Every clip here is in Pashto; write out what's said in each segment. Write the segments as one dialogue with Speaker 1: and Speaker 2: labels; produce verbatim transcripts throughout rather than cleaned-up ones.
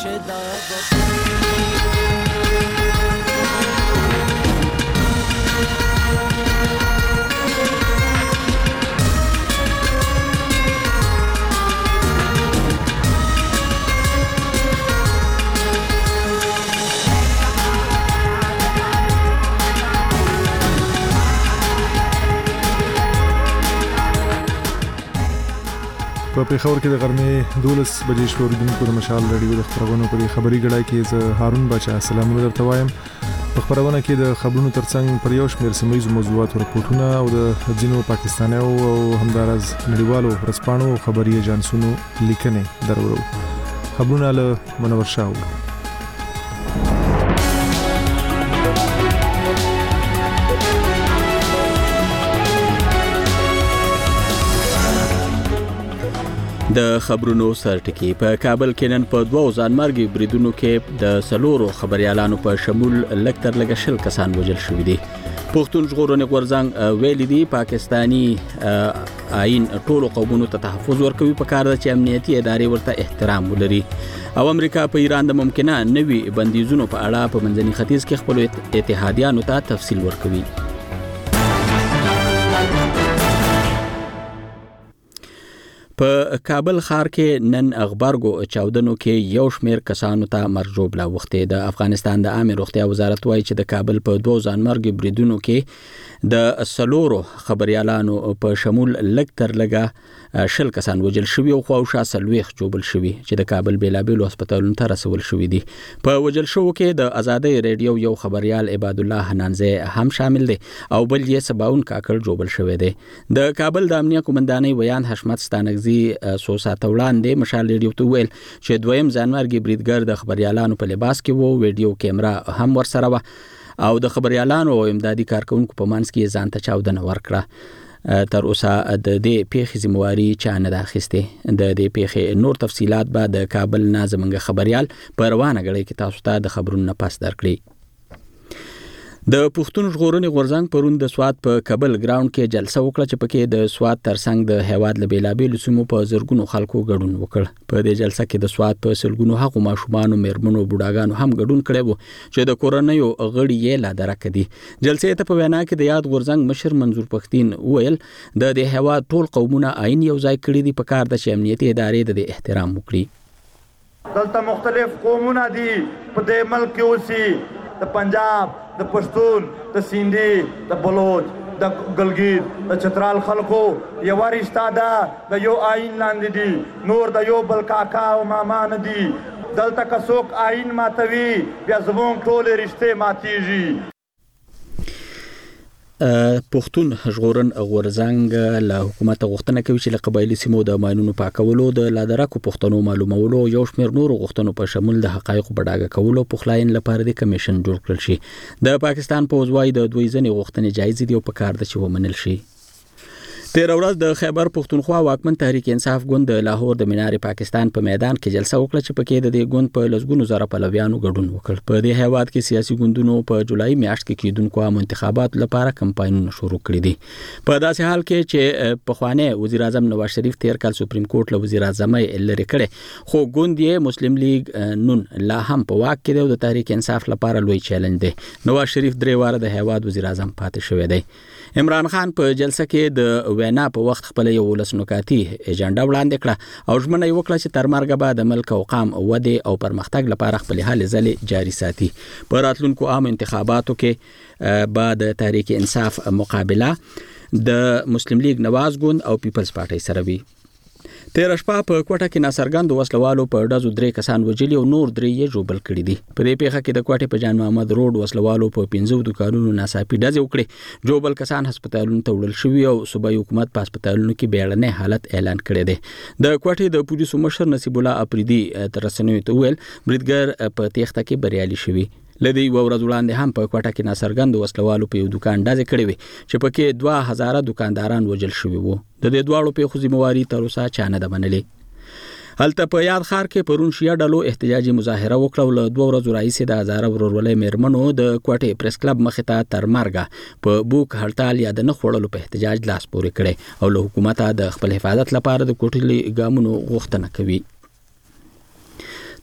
Speaker 1: په پیښور کې د غرمې دولس بجې شپې اوریدونکو د مشال رادیو د خبرونو په خبري غړای کې زه هارون بچا سلامونه درته وایم. په خبرونه کې د خبرونو ترڅنګ پر یو شمېر سیمه ییزو موضوعاتو راپورټونه او د ځینو پاکستانیو او همدارز نړیوالو ورځپاڼو خبري ایجنسونو لیکنې درورو. خبرونه له منور شاه.
Speaker 2: د خبرونو سرټکی په کابل کې نن په دوه ځانمرګي بریدونو کې د سلورو خبريالانو په شمول لکتر لګ شل کسان وژل شوي دي. پښتون ژغورنې غورځنګ ویل دي پاکستانی آئین ټولو قومونو ته تحفظ ورکوي، په کار ده چې امنیتي ادارې ورته احترام ولري. او امریکا په ایران د ممکنه نوي بندیزونو په اړه په منځني ختیځ کې خپل اتحادیانو ته تفصیل ورکوي. په کابل ښار کې نن اخبارګو چاودنو کې یو شمېر کسانو ته مرجوب لا وخته. د افغانستان د عامه روغتیا وزارت وایي چې د کابل په دوه ځانمرګي بریدونو کې د سلورو خبريالانو په شمول لکتر لګه شل کسان وژل شوي او خواوشا سلويخ جوبل شوي چې د کابل بیلابیلو هسپتالونو ته رسول شوي دي. په وژل شوو کې د آزادۍ رادیو یو خبريال عباد الله حنانزه هم شامل دي او بل یې سباون کاکړ جوبل شوی دی. د کابل د امنیه قومندانۍ ویان حشمت ستانګزي سو ساته وړاندې مشال رادیو ته ویل چې دویم ځانمرګي بریدګر د خبريالانو په لباس کې وو، ویډیو کیمرا هم ورسره و او د خبريالانو او امدادي کارکونکو په منځ کې ځان ته چاودنه ورکړه. تر اوسه د دې پیښې ذمہواری چا نه ده اخیستې. د دې پیښې نور تفصيلات به د کابل نه زمونږ خبريال په روانه غړي کې تاسو ته د خبرونو نه پاس درکړي. د پښتون ژغورنې غورځنګ پرون د سواد په کابل ګراوند کې جلسه وکړه چې پکې د سواد ترڅنګ د هیواد له بیلابیلو سیمو په زرګونو خلکو ګډون وکړ. په دې جلسه کې د سواد په سلګونو حقوق ماشومان، میرمنو، بوډاګانو هم ګډون کړي وو چې د کورونیو غړي یې لا درک دي. جلسې ته په وینا کې د یاد غورځنګ مشر منظور پښتين ویل د دې هیواد ټول قومونه آئین یو ځای کړی دي، په کار د امنیتي ادارې د احترام وکړي.
Speaker 3: دلته مختلف قومونه دي په دې ملک کې اوسي، د پنجاب، د پښتون، د سیندي، د بلوچ، د ګلګیر، د چترال خلکو یو رشتہ ده، د یو آئین لاندې دي، نور د یو بل کاکا او ماما نه دي. دلته که څوک آئین ماتوي بیا زموږ ټولې رشتې ماتېږي.
Speaker 2: پښتون ژغورن غورځنګ له حکومت غوښتنه کوي چې له قبایلی سیمو د ماینونو پاکولو، د لادرکو پښتنو معلومولو، یو شمېر نور غوښتنو په شمول د حقایقو بډاګه کولو پخلاین لپاره د کمیشن جوړ کړل شي. د پاکستان پوځ وايي د دوی ځنې غوښتنې جایز دي او په کار ده چې ومنل شي. تیر ورځ د خیبر پښتونخوا واکمن تحریک انصاف ګوند د لاهور د مینار پاکستان په میدان کې جلسه وکړه چې پکې د دې ګوند په لسګونو زره پلویانو ګډون وکړ. په دې هیواد کې سیاسي ګوندونو په جولای میاشت کې کېدونکو عام انتخاباتو لپاره کمپاینونه شروع کړي دي. په داسې حال کې چې پخوانی وزیر اعظم نواز شریف تیر کال سپریم کورټ له وزیر اعظم لري کړي، خو ګوند یې مسلم لیگ نون لا هم په واک کې دی او د تحریک انصاف لپاره لوی چیلنج دی. نواز شریف درې واره د هیواد وزیر اعظم پاتې شوی دی. عمران خان په جلسه کې د وینا په وخت خپل یو لسنکاتی ایجنډا وړاندې کړه او ژمنه یې وکړه چې تر مرګه به د ملک او قام ودې او پرمختګ لپاره خپل هلې ځلې جاري ساتي. په راتلونکو عام انتخاباتو کې به د تحریک انصاف مقابله د مسلم لیگ نواز ګوند او پیپلز پارټي سره وي. تیر شپه په کوټه کې ناصرګند وسلوالو په ډزو درې کسان وجلی او نور درې یې جوبل کړي دي. په دې پیښه کې د کوټې په جان محمد روډ وسلوالو په پنځو دکانونو ناڅاپي ډزې وکړې. جوبل کسان هسپتالونو ته وړل شوي او صوبایي حکومت په هسپتالونو کې بیړنی حالت اعلان کړی دی. د کوټې د پولیسو مشر نصیب الله اپریدي تر رسنیو ته ویل بریدګر په تېښته کې بریالي شوي. لدی و ورځ وړاندې هم په کوټه کې ناصرګند وسلوالو په یو دکان ډزې کړې وي چې پکې دوه هزاره دکانداران وژل شوي وو. د دې دواړو پیښو ذمہواری تر اوسه چا نه ده منلې. هلته په یاد ښار کې پرون شیعه ډلو احتجاجي مظاهره وکړه او له دوه ورځو راهیسې د هزاره ورورولۍ میرمنو د کوټې پریس کلب مخې ته تر مرګه په بوک هړتال یا د نه خوړلو په احتجاج لاس پورې کړی او له حکومته د خپل حفاظت لپاره د کوټلي ګامونو غوښتنه کوي.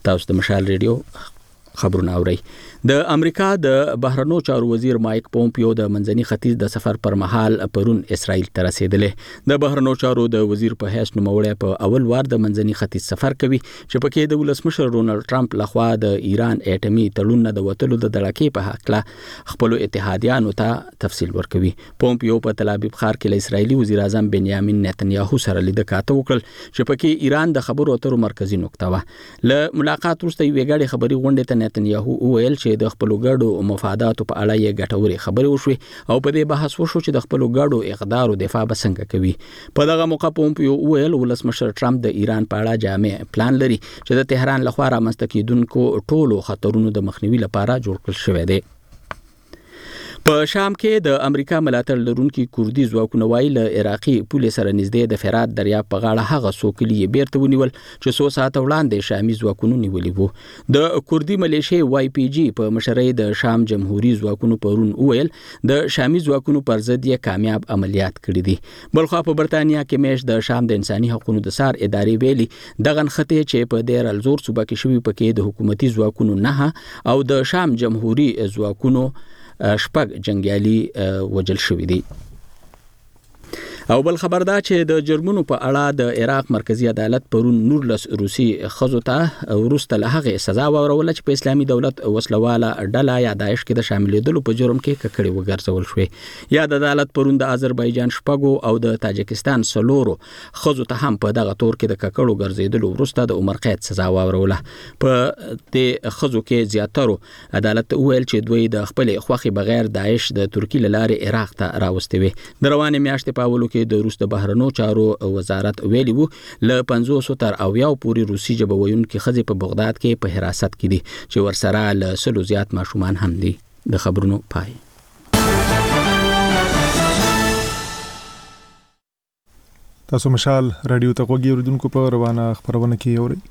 Speaker 2: تاسو د مشال ریډیو خبرونه اورئ. د امریکا د بهرنیو چارو وزیر مایک پومپیو د منځني ختیځ د سفر پر مهال پرون اسرائیل ته رسیدلې. د بهرنیو چارو د وزیر په حیث نوموړی په اول وار د منځني ختیځ سفر کوي چې پکې د ولسمشر ډونالد ټرمپ لخوا د ایران اټومي تړون نه د وتلو د دړکې په حق له خپل اتحادیانو ته تفصیل ورکوي. پومپیو په تل ابیب ښار کې له اسرایلی وزیر اعظم بنیامین نتنیاهو سره لیدل کاته وکړل چې پکې ایران د خبرو اترو مرکزی نقطه و. له ملاقات وروسته یوې غړي خبري غونډې ته نتنیاهو وویل چې د خپل ګډو مفاداتو په اړه یې ګټورې خبرې وشوې او په دې بحث وشو چې د خپل ګډو اقدارو دفاع به څنګه کوي. په دغه موقع پومپیو وویل ولسمشر ټرمپ د ایران په اړه جامع پلان لري چې د تهران لخوا رامنځته کېدونکو ټولو خطرونو د مخنیوي لپاره جوړ کړل شوی دی. په شام کې د امریکا ملاتړ لرونکي کوردي ځواکونه وایي له عراقي پولې سره نږدې د فرات دریاب په غاړه هغه څوکلي یې بیرته ونیول چې څو ساعته وړاندې شامي ځواکونو نیولي وو. د کوردي ملیشې وای پی جی په مشرۍ د شام جمهوریت ځواکونو پرون وویل د شامي ځواکونو پر ضد یې کامیاب عملیات کړي دي. بلخوا په برتانیا کې میش د شام د انساني حقوقو د سار ادارې ویلي دغه نښتې چې په دیر الزور صوبه کې شوي پکې د حکومتي ځواکونو نه او د شام جمهوریت ځواکونو شپږ جنگیالي وجل شوي دي. او بل خبر دا چې د جرمونو په اړه د عراق مرکزی عدالت پرون نورلس روسي خزو ته ورسته له هغه سزا ورول چې په اسلامي دولت وسلواله ډله یا داعش کې د شاملېدلو په جرم کې ککړې وګرځول شوې. یا د عدالت پرون د آذربایجان شپږو او د تاجکستان سلورو خزو ته هم په دغه تور کې د ککړو ګرځېدلو ورسته د عمر قید سزا وروله. په دې خزو کې زیاترو عدالت ویل چې دوی د خپل خوخي بغیر داعش د ترکی لارې عراق ته راوستي وي. د روانې میاشتې په اولو کې د روس د بهرنیو چارو وزارت ویلي وو له پنځوس تر اویاو پورې روسي ژبه ویونکي ښځې په بغداد کې په حراست کې دي چې ورسره له سلو زیات ماشومان هم دي. د خبرونو پای.
Speaker 1: تاسو مشال رادیو ته غوږی اوریدونکو په روانه خبرونه کې اورئ.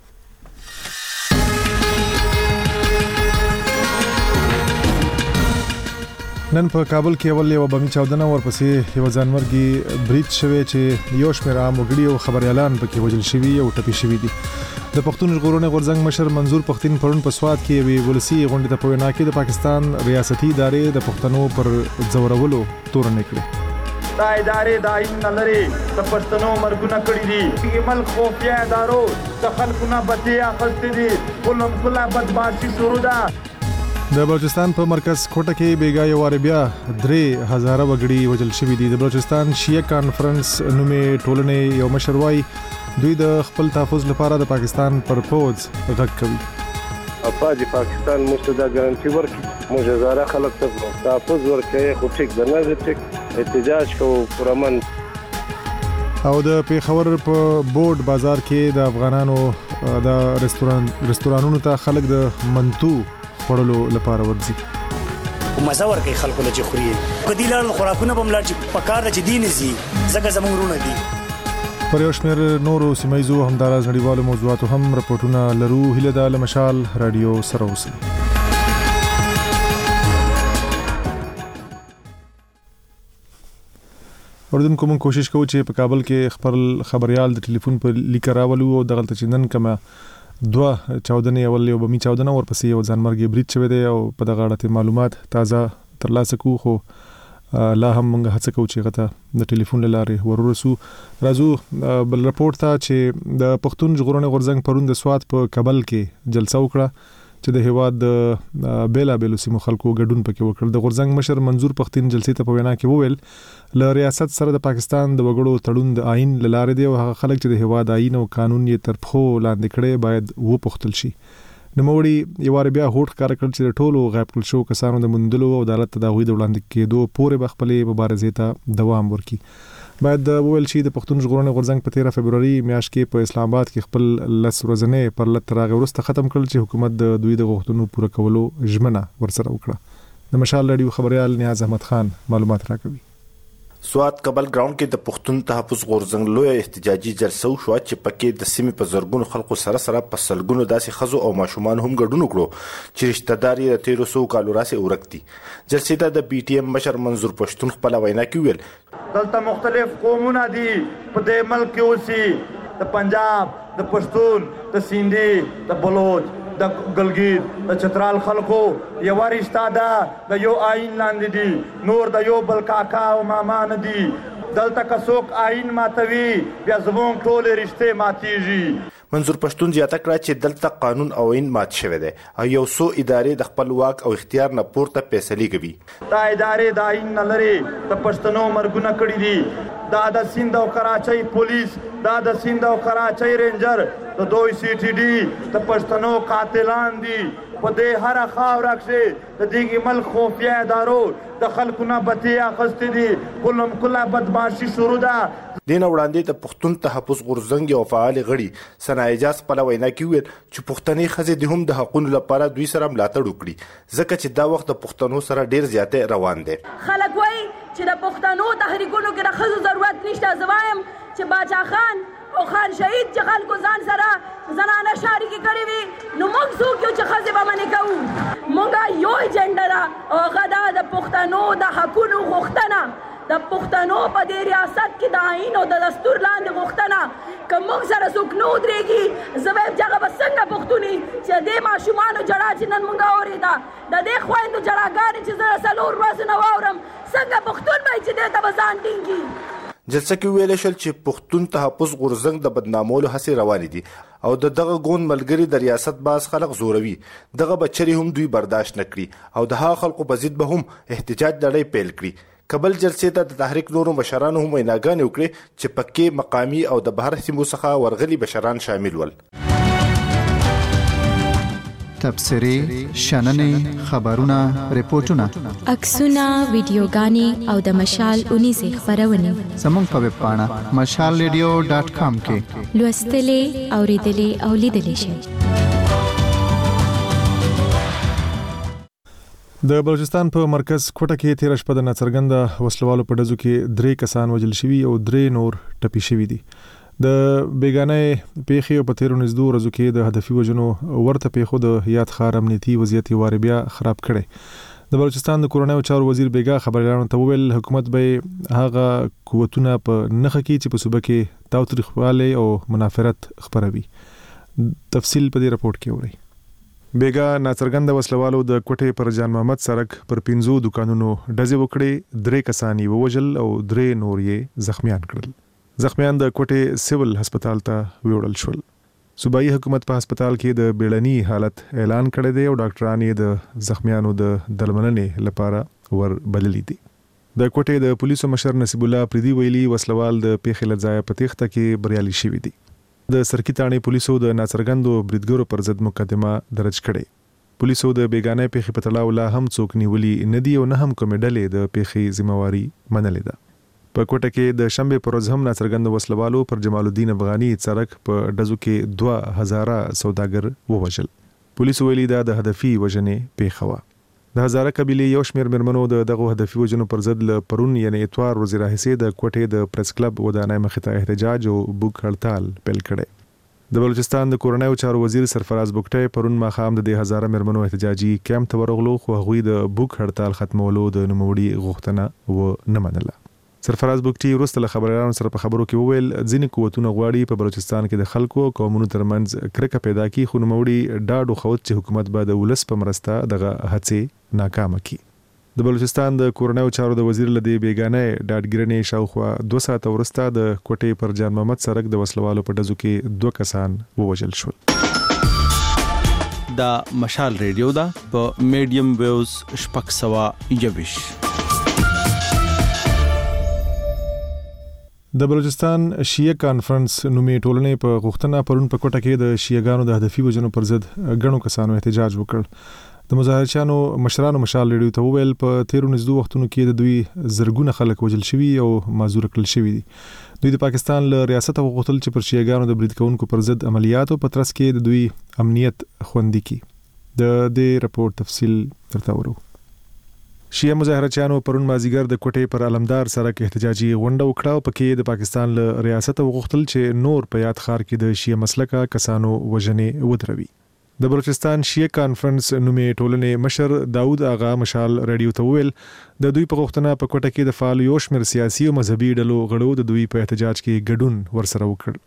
Speaker 1: نن په کابل کې اول یو بمي چاودنه ورپسې یو ځانمرګي بریټ شوی چې یو شمېر عام وګړي او خبريالان پکې وژل شوي او ټپي شوي دي. د پښتون ژغورنې غورځنګ مشر منظور پښتين پرون په سواد کې وی ولسی غونډه ته په وینا کې د پاکستان ریاستي ادارې د پښتنو پر ځورولو تورن کړي.
Speaker 3: دا ادارې د آئین نه لري د پښتنو مرګونه کړي دي. د ملک خفیه ادارو د خلکو نه بچي اخستې دي. کلم کلا بدمعشي شروع ده.
Speaker 1: د بلوچستان په مرکز کوټه کې بیګا یو وار بیا درې هزاره وګړي وژل شوي دي. د بلوچستان شیعه کانفرنس نومې ټولنې یو مشر وایي دوی د خپل تحفظ لپاره د پاکستان پر پوز غږ کوي.
Speaker 4: افاج پاکستان مستدا ګارانټي ورکړي موږ هزاره خلک ته تحفظ ورکړي خو ټیک درنه ټیک احتجاج کوو پرمن.
Speaker 1: او د پیښور په بورډ بازار کې د افغانانو د رستوران رستورانونو ته خلک د منتو خورلو لپاره ورځي.
Speaker 5: مزه ورکوي خلکو له چې خوري کدي لړ خوراکونه به ملار چې پکار د چې دین زی زګه زموږ رونه دي.
Speaker 1: پر یو شمېر نورو سیمایزو همداراز نړیوالو موضوعاتو هم راپورټونه لرو. هیله ده له مشال رادیو سره اوسئ. اردوونکو مونږ کوشش کوو چې په کابل کې خپل خبريال د ټلیفون په لیک راولو او دغه چې نن کومه دوه چاودنې اول یو بمي چاودنه ورپسې یو ځانمرګي بریټ شوی دی او په دغه اړه معلومات تازه ترلاسه کوو خو لا هم موږ هڅه کوو چې غته د ټلیفون لارې ورورسو. راځو بل رپورت ته چې د پښتون ژغورنې غورځنګ پرون د سواد په کابل کې جلسه وکړه چې د هیواد د بیلا بیلو سیمو خلکو ګډون پکې وکړ. د غورځنګ مشر منظور پښتين جلسې ته په وینا کې وویل له ریاست سره د پاکستان د وګړو تړون د آئین لاره دی او هغه خلک چې د هیواد آئین او قانون یې تر پخو لاندې کړي باید وپوښتل شي. نوموړي یو وار بیا هوټ کار کړ چې ټولو غیب کړل شو کسانو د مندلو او عدالت ته د غوي د وړاندې کېدو پورې بخپلې مبارزې ته دوام ورکړي. باید وویل شي د پښتون ژغورنې غورځنګ په تیرا فبرवरी میاشت کې په اسلام آباد کې خپل لس ورځې پر لټ راغی ورسته ختم کړل چې حکومت د دوی د غوښتنو پوره کولو ژمنه ورسره وکړه. د مشال رادیو خبريال نیاز احمد خان معلومات راکوي.
Speaker 6: سواد کابل ګراوند کې د پښتون تحفظ غورځنګ لوی احتجاجي جلسه شو چې پکې د سیمې په زرګونو خلکو سره سره په سلګونو داسې خزو او ماشومان هم ګډون وکړو چې رشتہ داري د تیرو سو کالو راسه ورکتي. جلسې ته د پی ټی ایم مشر منظور پښتون خپل وینا کې ویل
Speaker 3: دلته مختلف قومونه دي په دې ملک کې اوسي د پنجاب د پښتون د سیندي د بلوچ د ګلګیر د چترال خلکو یو رشتہ ده د یو آئین لاندې دي نور د یو بل کاکا او ماما نه دي دلته که څوک آئین ماتوي بیا زموږ ټولې رشتې ماتیږي.
Speaker 6: منظور پښتون زیاته کړه چې دلته قانون او آئین مات شوی دی او یو څو ادارې د خپل واک او اختیار نه پورته فیصلې کوي.
Speaker 3: دا ادارې د آئین نه لري د پښتنو مرګونه کړي دي. دا د سیند او کراچۍ پولیس دا د سیند او کراچۍ رینجر د دوی سی ټي ډي د پښتنو قاتلان دي. په دې هر خاوره کې د دې ملک خفیه ادارو د خلکو نه بتیا اخستې دي کلم کله بدمعشي شروع ده.
Speaker 6: دین وړاندې د پښتون تحفظ غورځنګ او فعال غړي ثنا اعجاز په وینا کې ویل چې پښتني ښځې د هم د حقوقو لپاره دوی سره ملاتړ وکړي ځکه چې دا وخت د پښتنو سره ډیر زیاته روان دي.
Speaker 7: خلک وایي چې د پښتنو تحریکونو کې د ښځو ضرورت نشته. زه وایم چې باچا خان او خان شهید چې خلکو ځان سره زنانه شریکې کړې وي نو موږ څوک یو چې ښځې به منې کوو. موږ یو ایجنډا ده او هغه ده د پښتنو د حقونو غوښتنه د پښتنو په دې ریاست کې د آئین او د دستور لاندې غوښتنه که موږ سره څوک نه ودرېږي زه وایم چې هغه به څنګه پښتون وي چې دې ماشومانو ژړا چې نن موږ اورېده د دې خویندو ژړاګانې چې زه څلور ورځې نه واورم څنګه پښتون به چې دې ته به ځان ټینګي.
Speaker 6: جلسه کې ویل شول چې پښتون تحفظ غورځنګ د بدنامولو هڅې روانې دي او د دغه ګوند ملګری د ریاست باز خلک زوروي دغه بچري هم دوی برداشت نکړي او د هغه خلکو په ضد به هم احتجاج لړۍ پیل کړي. کابل جلسې ته د تحریک نورو مشرانو هم ویناګانې وکړې چې پکې مقامي او د بهر سیمو څخه ورغلي بشران شامل ول.
Speaker 8: تبصرې، شننې، خبرونه، ریپورتونه،
Speaker 9: عکسونه، ویډیوګانې او د مشال اونیزې خپرونې
Speaker 8: زموږ په ویب پاڼه مشال ریډیو ډاټ کام کې
Speaker 9: لوستلې، اوریدلې او لیدلې شئ.
Speaker 1: د بلوچستان په مرکز کوټه کې تیر شپه د ناڅرګنده وسلوالو په ډزو کې درې کسان وژل شوي او درې نور ټپي شوي دي. د بیګانې پیښې په تیرو نږدې ورځو کې د هدفي وژنو ورته پیښو د یاد ښار امنیتي وضعیت واره بیا خراب کړي. د بلوچستان د کورنیو چارو وزیر بیګا خبريالانو ته وویل حکومت به هغه قوتونه په نخښه کې چې په صوبه کې تاوتریخواله او منافرت خبروي. تفصیل په دې رپورت کې وری. بیګا ناڅرګنده وسلوالو د کوټې پر جان محمد سرک پر پینځو دکانونو ډزې وکړې، درې کسان یې ووژل او درې نور یې زخمیان کړل. زخمیان د کوټې سیول هسپتال ته ویوړل شول. صوبایي حکومت په هسپتال کې د بیړني حالت اعلان کړی دی او ډاکټران یې د زخمیانو د درملنې لپاره ور بللي دي. د کوټې د پولیسو مشر نصیب الله پریدي ویلي وسلوال د پیښې لځای په تېښته کې بریالي شوي دي. د سرکی تاڼې پولیسو د ناڅرګندو بریدګرو پر ضد مقدمه درج کړې. پولیسو د بیګانې پیښې په تړاو لا هم څوک نیولي نه دي او نه هم کومې ډلې د پیښې ذمہواري منلې ده. په کوټه کې د شنبه پر ورځ هم ناڅرګند وسلوالو پر جمال الدین افغاني سرک په ډزو کې دوه هزاره سوداګر ووژل. پولیسو ویلي دا د هدفي وژنې پیښه وه. د هزاره قبیلې یو شمېر مېرمنو د دغه هدفي وژنو پر ضد له پرون یعنې اتوار ورځې راهیسې د کوټې د پریس کلب ودانۍ مخې ته احتجاج او بوک هړتال پیل کړی. د بلوچستان د کورنیو چارو وزیر سرفراز بوکټی پرون ماښام د دې هزاره مېرمنو احتجاجي کیمپ ته ورغلو خو هغوی د بوک هړتال ختمولو د نوموړي غوښتنه ونه منله. سرفراز بوکټي وروسته له خبريالانو سره په خبرو کې وویل ځینې قوتونه غواړي په بلوچستان کې د خلکو او قومونو ترمنځ کرکه پیدا کړي خو نوموړي ډاډ وښود چې حکومت به د ولس په مرسته دغه هڅې ناکامه کړي. د بلوچستان د کورنیو چارو د وزیر لدی بیگانه ډاډګرنې شاوخوا دوه ساعته وروسته د کوټې پر جان محمد سرک د وسلوالو په ډزو کې دوه کسان ووژل شول.
Speaker 10: دا مشال ریډیو دا په میډیم ویوز شپږ سوه یوویش.
Speaker 1: د بلوچستان شیعه کانفرنس نومي ټولنې په غوښتنه پرون په کوټه کې د شیعهګانو د هدفي وژنو پر ضد غنو کسانو احتجاج وکړ. د مظاهرچیانو مشرانو مشال ریډیو ته وویل په تیرو نږدې وختونو کې د دوی زرګونه خلک وژل شوي او معذور کړل شوي دي. دوی د پاکستان له ریاست غوښتل چې پر شیعهګانو د برید کوونکو پر ضد عملیاتو په ترڅ کې د دوی امنیت خوندي کړي. د دې رپورت تفصیل درته ورو. شیعه مظاهرچیانو پرون مازیګر د کوټې پر علمدار سرک احتجاجي غونډه وکړه او پکې د پاکستان له ریاست غوښتل چې نور په یاد ښار کې د شیعه مسلکه کسانو وژنې ودروي. د بلوچستان شیعه کانفرنس نومي ټولنې مشر داود آغا مشال ریډیو ته وویل د دوی په غوښتنه په کوټه کې د فعال یو شمېر سیاسي او مذهبي ډلو غړو د دوی په احتجاج کې ګډون ورسره وکړ.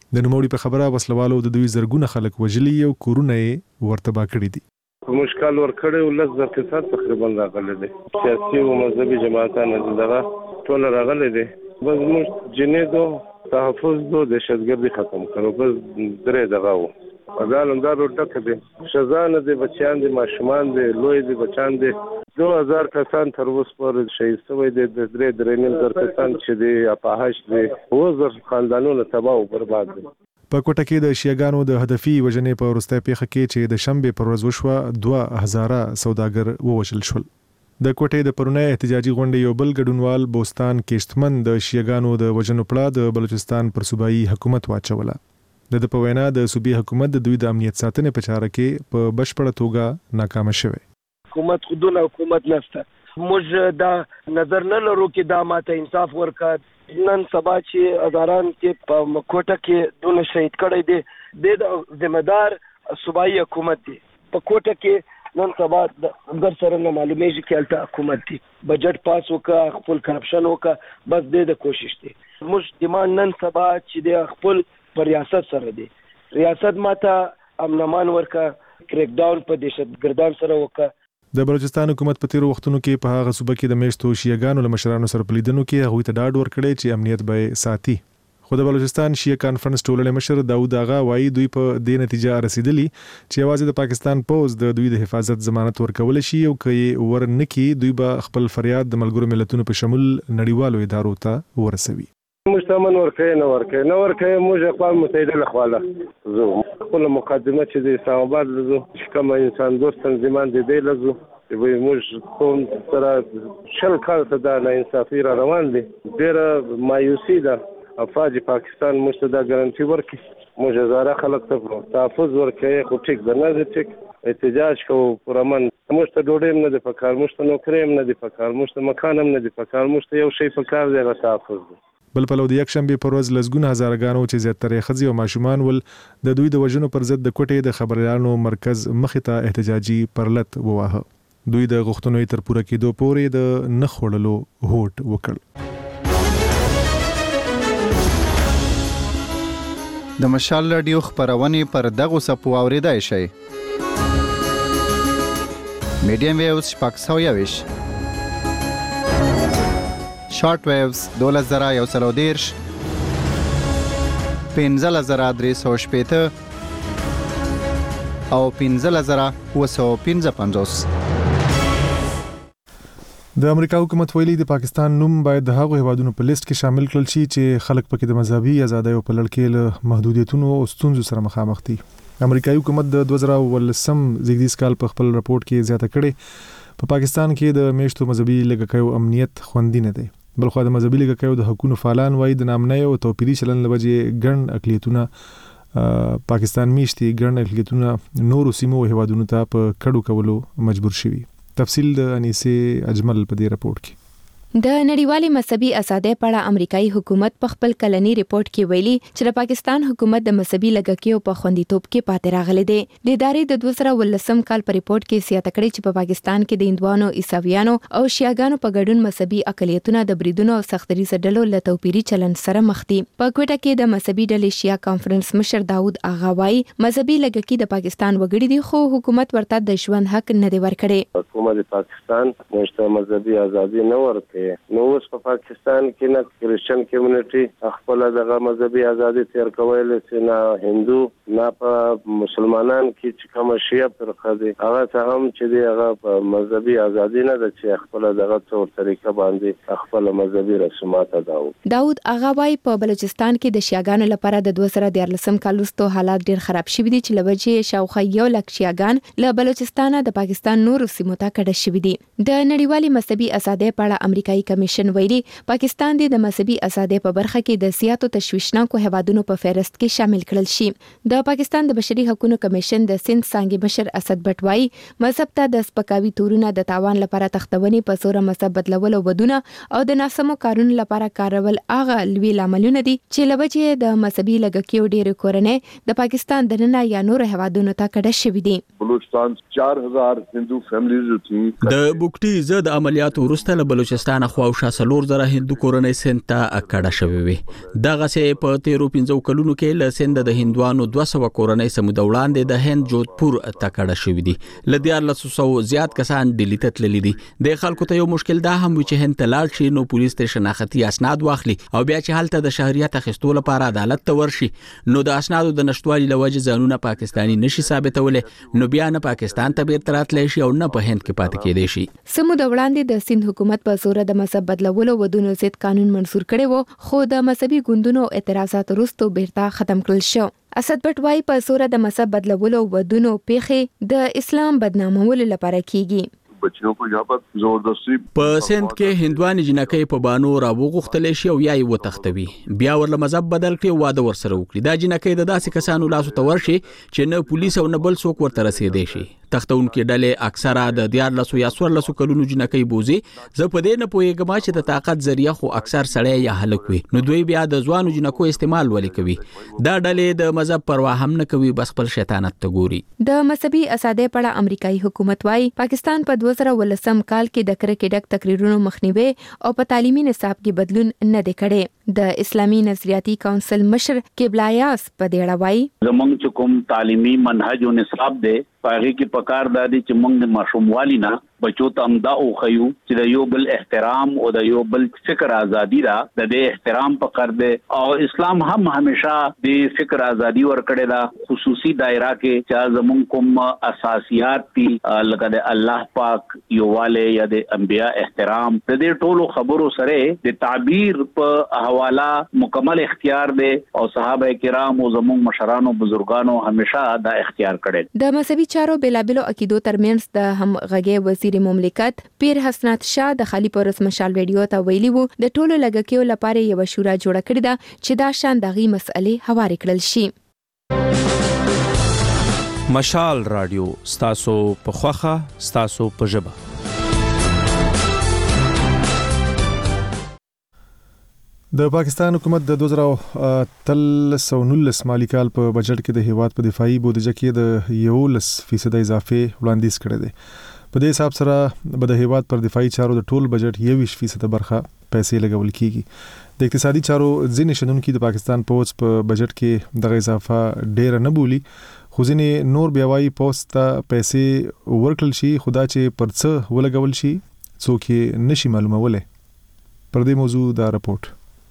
Speaker 1: د نوموړي په خبره وسلوالو د دوی زرګونه خلک وژلي او کورونه یې ورتبا کړي دي.
Speaker 4: مشکل ورکړی ولس د اقتصاد تقریبا راغلی دی، سیاسي او مذهبي جماعتانو دغه ټول راغلی دی. بس موږ جنیدو تحفظ دو دهشتګردي ختم کړو، بس درې دغه وو اګالم دارو ټکه دي، شزان دي، بچیان دي، ماشومان دي، لوی دي، بچان دي. دو هزار کسان تر اوسه پورې شهید شوي دي، د درې درې نیم زر کسان چې دي اپاهش دي، اووه زر خاندانونه تباه او برباد دي.
Speaker 1: په کوټه کې د شیعاګانو د هدفي وژنې په وروستۍ پیښه کې چې د شنبې پر ورځ وشوه دوه هزاره سوداګر ووژل شول. د کوټې د پرونی احتجاجي غونډې یو بل ګډونوال بوستان کېشتمن د شیعاګانو د وژنو پړه د بلوچستان پر صوبایي حکومت واچوله. د د په وینا د صوبایي حکومت د دوی د امنیت ساتنې په چاره کې په بشپړه توګه ناکام شوی.
Speaker 11: حکومت خودونه حکومت نشته، موږ دا نظر نه لرو کې دا ماته انصاف ورکړ. نن سبا چې هزاران کې په کوټه کې دونه شهید کړي دي، د ذمہ دار صوبایي حکومت دی. په کوټه کې نن سبا د ګر سره نه معلومیږي چې الته حکومت دی، بجټ پاس وکړه، خپل کرپشن وکړه، بس دې د کوشش دی. موږ دیمان نن سبا چې د خپل پر ریاست سره دی، ریاست ماته امنمان ورکا، کریک ډاون په دهشتګردان سره وکا.
Speaker 1: د بلوچستان حکومت په تیرو وختونو کې په هغه صوبه کې د میشتو شیعاګانو له مشرانو سره په لیدنو کې هغوی ته ډاډ ورکړی چې امنیت به ساتي. خو د بلوچستان شیعه کانفرنس ټولنې مشر داود آغا وایي دوی په دې نتیجه رسیدلی چې یوازې د پاکستان پوز د دوی د حفاظت ضمانت ورکول شي او که یې ورنکي دوی به خپل فریاد د ملګرو ملتونو په شمول نړیوالو ادارو ته ورسوي.
Speaker 4: مشتمن ورکه نه ورکه نه ورکه موږ اقوام متحده لخواله زو خپل مقدمه چې د اسلام آباد لزو کوم انسان دوست تنظیمان دي دی لزو وي موږ کوم سره شل کال ته دا نه انصافي را روان دي. ډېر مایوسي ده. افواج پاکستان موږ دا ګارانټي ورکي، موږ هزاره خلک ته تحفظ ورکه، خو ټیک ده نه ټیک احتجاج کوو پرمن. موږ ته ډوډۍ نه دی پکار، موږ ته نوکري هم نه دی پکار، موږ ته مکان هم نه دی پکار، موږ ته یو شی پکار دی، هغه تحفظ دی.
Speaker 1: بل پلو د یک شنبه پر ورځ لزګونه هزارګانو چې زیاتره ښځې او ماشومان ول د دوی د وژنو پر ضد د کوټې د خبريالانو مرکز مخې ته احتجاجي پرلت وواهه. دوی د غوښتنو تر پوره کېدو پورې د نه خوړلو هوټ وکړ.
Speaker 8: د مشال رادیو خبرونه پر دغه سپو اوریدای شي. میډیم ویوز شپږ سوه یویش، شارټ ویوز دولس زره یو سل او دېرش، پنځلس زره درې سوه شپېته او پنځلس زره اووه سوه پنځه پنځوس.
Speaker 1: د امریکا حکومت ویلي د پاکستان نوم باید د هغو هیوادونو په لیست کې شامل کړل شي چې خلک پکې د مذهبي ازادۍ په لړ کې له محدودیتونو او ستونزو سره مخامخ دي. امریکایي حکومت د دوه زره ولسم زیږدیز کال په خپل راپورټ کې زیاته کړې په پاکستان کې د میشتو مذهبي لږکیو امنیت خوندي نه دی. بلخو د مذهبي لږکیو د حقوقو فعالان وایي د نامنۍ او توپیري چلن له وجې ګڼ اقلیتونه پاکستان میشتي ګڼ اقلیتونه نورو سیمو او هیوادونو ته په کډو کولو مجبور شوي. تفصیل د انیسه اجمل په دې راپورټ کې.
Speaker 9: د نړیوالي مذهبي ازادۍ په اړه امریکایي حکومت په خپل کلنی ریپورت کې ویلي چې د پاکستان حکومت د مذهبي لږکیو په خوندیتوب کې پاتې راغلی دی. د ادارې د دوه زره ولسم کال په ریپورت کې سیاته کړې چې په پاکستان کې د هندوانو، عیسویانو او شیعاګانو په ګډون مذهبي اقلیتونه د بریدونو او سختري ډلو له توپیري چلن سره مخ دي. په کوټه کې د مذهبي ډلې شیعه کانفرنس مشر داود آغا وایي مذهبي لږکي د پاکستان وګړي دي خو حکومت ورته د ژوند حق نه دی ورکړی.
Speaker 4: حکومت پاکستان موږ مذهبي ازادي نه ورکړي. نو اوس په پاکستان کې نه کریسچن کمیونټي خپل دغه مذهبي ازادي تیر کولای چې نه هندو نه په مسلمانان کې چې کوم شیعه فرقه دي هغه ته هم چې دی هغه په مذهبي ازادي نه د چې خپل دغه څور طریقه باندې خپل مذهبي رسومات ادا وکړي.
Speaker 9: داود آغا وايي په بلوچستان کې د شیعاګانو لپاره د دوه زره دیارلسم کال وروسته حالات ډیر خراب شوي دي چې لوجه شاوخوا یو لک شیعاګان له بلوچستان د پاکستان نورو سیمو ته کډه شوي دي. د نړیوالي مذهبي ازادۍ په اړه امریکایي کمیشن ویلي پاکستان د مذهبي ازادۍ په برخه کې د سیاسي تشویشناکو هیوادونو په فهرست کې شامل کړل شي. د پاکستان د بشري حقوقو کمیشن د سند څنګه بشر اسد بټوای مذهب ته د سپکاوي تورونه د تاوان لپاره تختونې په زور مذهب بدلول او ودونه او د ناسمو کارونو لپاره کارول هغه لوی لاملونه دي چې لوجه د مذهبي لږکیو ډېر کورنۍ د پاکستان د نن یا نور هیوادونو ته کډه شوي دي.
Speaker 12: بلوچستان چار هزار هندو فیملیز دي.
Speaker 2: د بوکټي ضد عملیاتو وروسته له بلوچستان پاکستان خواوشا سلور زره هندو کورنۍ سند ته اکړه شوې وي دغه سه په تیرو پنځو کلونو کې ل سند د هندوانو دوه سوه کورنۍ سمود وړاندې د هند جودپور ته کړه شوې دي ل دیار لسو زیات کسان ډیلی ته تللي دي د خلکو ته یو مشکل دا هم چې هند ته لاړ شي نو پولیس ته شناختی اسناد واخلي او بیا چې حالت د شهريت اخیستو لپاره عدالت ته ورشي نو د اسنادو د نشټوالي لوجه ځانونه پاکستانی نشي ثابتولې نو بیا نه پاکستان ته بیرته راتلی شي او نه په هند کې پاتې کېدی شي.
Speaker 9: سمود وړاندې د سند حکومت په زور د مذهب بدلولو ودونو ضد قانون منسور کړي وو خو د مذهبي ګوندونو اعتراضات وروسته بیرته ختم کړل شو. اسد بټوای په زور د مذهب بدلولو ودونو پیخي د اسلام بدنامولو لپاره کیږي.
Speaker 12: بچیوں کو یہاں پر زبردستی
Speaker 2: په سند کې هندواني جنکې په بانو را وغختل شي او یا یې وتختوي بیا ورله مذهب بدل کړي واده ورسره وکړي دا جنکې د داسې کسانو لاسو ته ورشي چې نه پولیس او نه بل څوک ورته رسیدي شي. تختونکو ډلې اکثره د دیار لسو یا سور لسو کلونو جنکې بوزي زه په دې نه پوهیږم چې د طاقت ذریعہ خو اکثر سړی یا هلک وي نو دوی بیا د ځوانو جنکو استعمال ولې کوي دا ډلې د مذهب پروا هم نه کوي بس خپل شیطانت ته ګوري.
Speaker 9: د مذهبي اساده پړه امریکایي حکومت وايي پاکستان په دوه زره ولسم کال کې د کرکې ډک تقریرونو مخنیوي او په تعلیمي نصاب کې بدلون نه دی کړی. د اسلامي نظریاتي کونسل مشر قبلایاس په دې اړه وايي
Speaker 13: زمونږ چې کوم تعلیمي منهج او نصاب دی پاره کې پکار دادي چې موږ د ماشوموالي نه بچو ته امدا او خيو چې د یو بل احترام او د یو بل فکر ازادي را د دې احترام پکار دی او اسلام هم همیشه د فکر ازادي ورکړي دا خصوصي دایره کې چې زمونږ کوم اساسيات دي لکه د الله پاک یوواله یا د انبیا احترام د دې ټولو خبرو سره د تعبیر په حواله مکمل اختیار دی او صحابه کرام او زمونږ مشرانو بزرګانو همیشه دا اختیار کړي.
Speaker 9: د مذهبي چارو بلابلو عقیدو ترمنځ د همغږي وزیر مملکت پیر حسنات شاه د خالی پرس مشال ریډیو ته ویلي وو د ټولو لګکیو لپاره یو شورا جوړه کړې ده چې دا شان دغه مسئلې هواري کړل شي.
Speaker 10: مشال رادیو ستاسو په خوخه ستاسو په ژبه.
Speaker 1: د پاکستان حکومت د دوه زره اتلس او نولس مالی کال په بجټ کې د هیواد په دفاعي بودیجه کې د یولس فیصد اضافه وړاندیز کړی دی. په دې حساب سره به د هیواد پر دفاعي چارو د ټول بجټ یویش فیصد برخه پیسې لګول کیږي. د اقتصادي چارو ځینې شنونکي د پاکستان پوز په بجټ کې دغه اضافه ډېر نه بولي خو ځینې نور بیا وايي پوز ته پیسې ورکړل شي خدا چې پر څه ولګول شي څوک یې نشي معلومولی. پر دې موضوع دا رپورټ.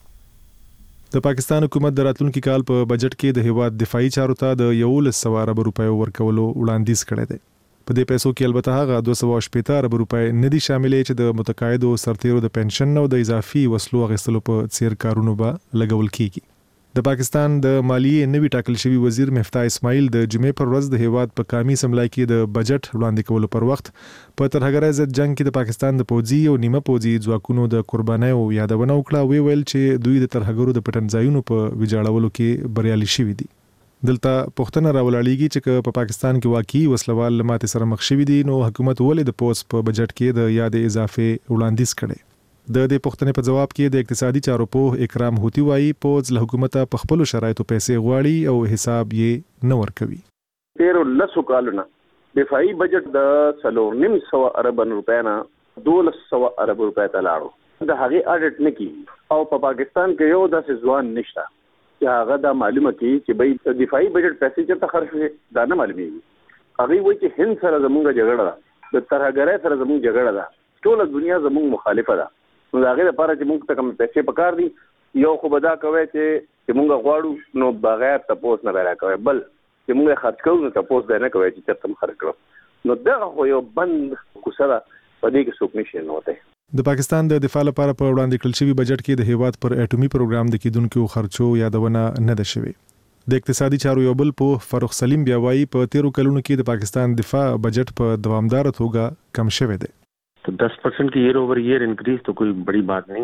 Speaker 1: د پاکستان حکومت د راتلونکي کال په بجټ کې د هیواد دفاعي چارو ته د یولس سوه ارب روپیو ورکولو وړاندیز کړی دی. په دې پیسو کې البته هغه دوه سوه شپېته ارب روپۍ نه دي شاملې چې د متقاعدو سرتیرو د پنشن او د اضافي وسلو اخیستلو په څیر کارونو به لګول کیږي. د پاکستان د مالیې نوي ټاکل شوی وزیر مفتاح اسماعیل د جمعې پر ورځ د هیواد په قومي اسمبلی کې د بجټ وړاندې کولو پر وخت په ترهګرۍ ضد جنگ کې د پاکستان د پوځي او نیمه پوځي ځواکونو د قربانیو یادونه وکړه. وی ویل چې دوی د ترهګرو د پټنځایونو په ویجاړولو کې بریالي شوي دي. دلته پښتنه راولاړیږي چې په پاکستان کې واقعي وسلوال لماتې سره مخ شوي دي نو حکومت ولې د پوز په بجټ کې د یادې اضافه وړاندیز کړي. د دې پښتنې په جواب کې د اقتصادي چارو په اکرام هوتی وایي پوز له حکومت په خپل شرایطو پیسې غواړي او حساب یې نه ورکوي.
Speaker 14: تیرو لسو کالونه دفاعي بجټ د څلور نیم سوه ارب روپۍ نه دولس سوه ارب روپۍ ته لاړو. د هغې اډټ نه کیږي او په پاکستان کې یو داسې ځوان نشته چې هغه دا معلومه کړي چې بھئی دفاعي بجټ پیسې چېرته خرج شوې دا نه معلومیږي. هغوی وایي چې هند سره زموږ جګړه ده د ترهګرۍ سره زموږ جګړه ده ټوله دنیا زموږ مخالفه ده نو د هغې لپاره چې موږ ته کوم پیسې پکار دي یو خو به دا کوی چې چې موږ غواړو نو بغیر تپوس نه به را کوی بل چې موږ یې خرج کوو نو تپوس به یې نه کوی چې چېرته م خرج کړو نو دغه خو یو بند کوڅه ده په دې کې څوک نشي ننوتی.
Speaker 1: د پاکستان د دفاع لپاره په وړاندې کړل شوي بجټ کې د هیواد پر اټومي پروګرام د کیدونکو خرچو یادونه نه ده شوې. د اقتصادي چارو یو بل په فاروق سلیم بیا وایي په تیرو کلونو کې د پاکستان دفاع بجټ په دوامدار توګه کم شوی دی.
Speaker 15: तो दस परसेंट की ईयर ओवर ईयर इंक्रीज तो कोई बड़ी बात नहीं.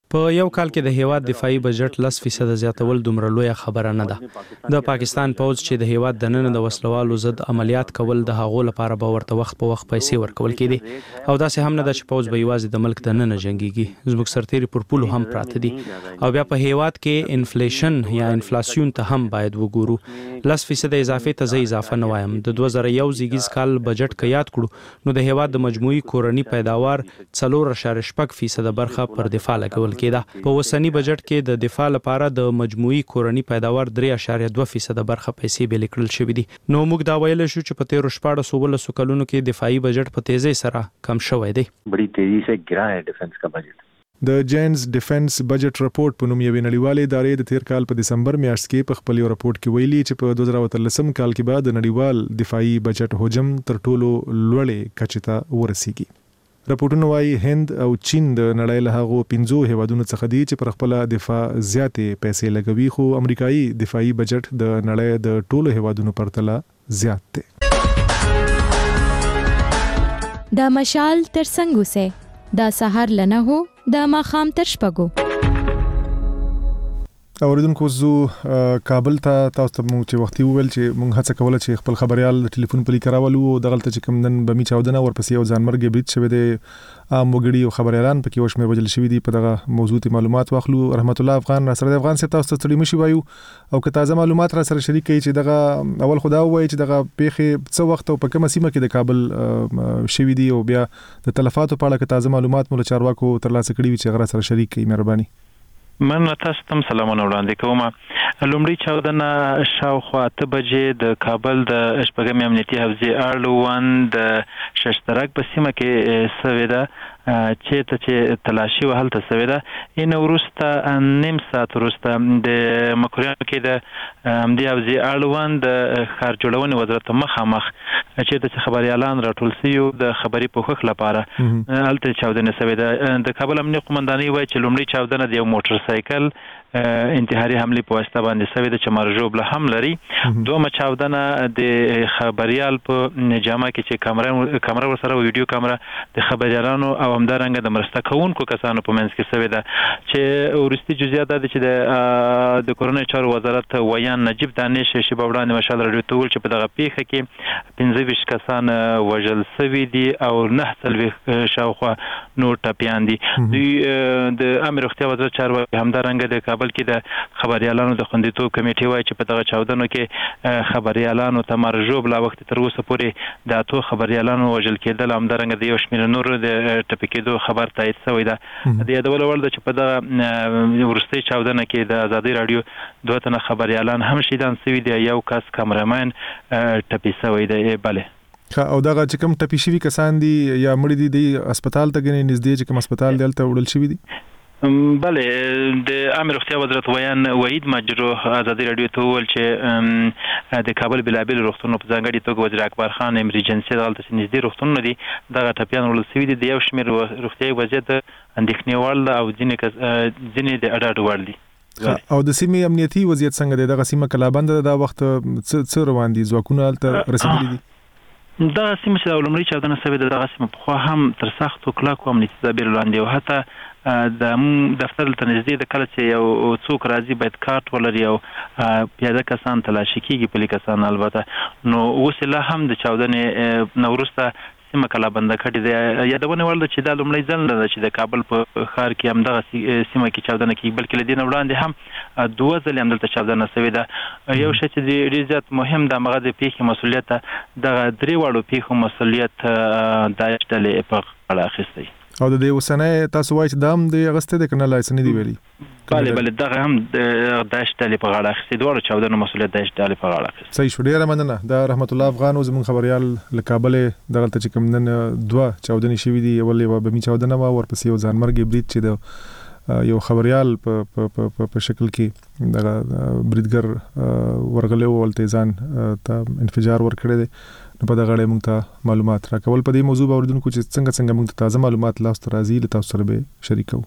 Speaker 10: په یو کال کې د هیواد دفاعي بجټ لس فیصد زیاتول دومره لویه خبره نه ده د پاکستان پوځ چې د هیواد دننه د وسلوالو ضد عملیات کول د هغو لپاره به ورته وخت په وخت پیسې ورکول کېدي او داسې هم نه ده چې پوځ به یوازې د ملک دننه جنگيږي زموږ سرتېري پر پولو هم پراته دي او بیا په هیواد کې انفلیشن یا انفلاسیون ته هم باید وګورو لس فیصد اضافه ته زه اضافه نه وایم د دوه زره یو زیږیز کال بجټ کې یاد کړو نو د هیواد د مجموعي کورنی پیداوار څلور اشاریه شپږ فیصد برخه پر دفاع لګول کېده په وسنی بجټ کې د دفاع لپاره د مجموعي کورنی پیداوار درې اشاریه دوه فیصد برخه پیسې به لیکل شوې دي نو موږ دا ویل شو چې په تیر شپږ سوه کلونو کې دفاعي بجټ په تیزی سره کم شوی دی
Speaker 15: بڑی تیزی سے گرا ہے ډیفنس کا بجٹ
Speaker 1: د جینز ډیفنس بجټ رپورت په نوم یوې نړیوالې ادارې د تیر کال په دسمبر میاشت کې په خپل رپورت کې ویلي چې په دوه زره اتلسم کال کې بعد د نړیوال دفاعي بجټ حجم تر ټولو لوړې کچې ته ورسیږي راپورټونه وايي هند او چین د نړۍ له هغو پنځو هیوادونو څخه دي چې پر خپل دفاع زیاتې پیسې لګوي خو امریکایي دفاعي بجټ د نړۍ د ټولو هیوادونو پرتله زیات دی
Speaker 16: د مشال تر څنګه سه د سحر لنه هو د ماخام تر شپږو
Speaker 1: اوریدونکو زو کابل ته تاسو ته مو چې وختي وویل چې مونږ هڅه کوله چې خپل خبريال د ټلیفون په لیکه راولو او دغلته چې کوم نن بمی چاودنه ورپسې یو ځانمرګ برید شوی دی عام وګړي او خبريالان پکې وشمیر وجل شوی دي په دغه موضوع ته معلومات واخلو رحمت الله افغان سره افغان سره تاسو ته ستړي مشي وایو او که تازه معلومات را سره شریک کړئ چې دغه اول خدا وایي چې دغه پیخي څو وخت او په کومه سیمه کې د کابل شوی دی او بیا د تلفاتو په اړه که تازه معلومات مو له چارواکو ترلاسه کړي وي چې غره سره شریک کړئ مهرباني
Speaker 17: من تاسو ته سلامونه وړاندې کوم لومړی چاودنه شاوخوا اته بجې د کابل د شپږم امنیتي حوزې اړوند د ششترک په سیمه کې سوي ده چې ته چې تلاشي وهلته سوي ده ان ورسته نیم ساعت ورسته د مکرویانو کې د امنیتي حوزې اړوند د ښار جوړونې وزارت مخامخ چې د خبريالان راټول سيو د خبري پوښښ لپاره هلته چاودنه سوي ده د کابل امنیتي قومندانۍ وایي چې لومړی چاودنه د یو موټر سایکل انتحاري حمله په واسطه باندې سوي د چمرجوب له هم لري دوه چاودنه د خبريال په جامه کې چې کیمرا کیمرا ورسره ویډیو کیمرا د خبريالانو او همدارنګه د مرسته کوونکو کسانو په منځ کې سوي ده چې ورستي جزئیات د چې د د کورونی چارو وزارت ویان نجیب دانش شی په وړاندې مشال رادیو ته ول چې په دغه پیښه کې پنځه ویشت کسان وژل سوي دي او نه سلوي شاوخوا نور ټاپیان دي د امر اختیار وزارت چارواکي همدارنګه د کابل کې د خبريالانو د خوندیتوب کمیټې وایي چې په دغه چاودنو کې خبريالانو ته مرجوب لا وخت تر اوسه پورې د اتو خبريالانو وژل کېدل همدارنګه د یو شمېر نور د ټپکېدو خبر تایید شوی ده د یادول وړ ده چې په دغه ورستۍ چاودنه کې د ازادي رادیو دوه تنه خبريالان هم شهیدان شوي دي یو کس کامرمن ټپي شوی دی bale
Speaker 1: او دغه چې کوم ټپي شوي کسان دي یا مړي دي د هسپتال ته غني نږدې چې کوم هسپتال دلته وړل شوی دي
Speaker 17: بله د امر اختیار وزارت ویان وحید مجروح ازادي رادیو ته وویل چې د کابل بلابل روغتونونو په ځانګړي توګه وزیر اکبر خان امرجنسي دغلته نږدې روغتونونه دي دغه ټپیان وړل شوي دي د یو شمېر روغتیایي وضعیت اندېښنې وړ او ځینې ځینې د اډاډ وړ دي
Speaker 1: او د سیمې امنیتي وضعیت څنګه دی دغه سیمه کلابند دا وخت څه روان دي ځواکونه هلته رسیدلي دي
Speaker 17: دا سیمه چې لومړی چاودنه سوي د دغه سیمه په خوا هم تر سختو کلاکو امنیتي تدابیر لاندې او حتی د دفتر ته نږدې د کله چې یو څوک راځي باید کارت ولري او پیاده کسان تلاشي کیږي پلي کسان البته نو اوس لا هم د چاودنې نو وروسته سیمه کلابنده کړې ده یادونه ولده چې دا لومړی ځل نه ده چې د کابل په ښار کې هم دغه سیمه کې چاودنه کیږي بلکې له دې نه وړاندې هم دوه ځلې هم دلته چاودنه سوې ده یو شی چې ډېر زیات مهم ده هغه د پیښې مسؤلیت دغه درې واړو پیښو مسؤلیت داعش ډلې په غاړه اخیستی
Speaker 1: او د دې وسنۍ تاسو وایئ چې دا هم د اغسته د کنه لایسنس دی ویلي
Speaker 17: بله بله دغه هم د داعش ډلې په غاړه اخیستي دواړو چاودنو مسؤلیت داعش ډلې په غاړه اخیستي
Speaker 1: صحیح شو ډېره مننه دا رحمت الله افغان زموږ خبريال له کابل دغلته چې کوم نن دوه چاودنې شوي دي اول یو بمی چاودنه وه ورپسې یو ځانمرګي برید چې د یو خبريال په شکل کې دغه بریدګر ورغلی و ولته ځان ته انفجار ورکړی دی نو په دغه اړه موږ ته معلومات راکول په دې موضوع باندې چې څنګه څنګه موږ ته تازه معلومات لاس ته راځي له تاسو سره به شریکو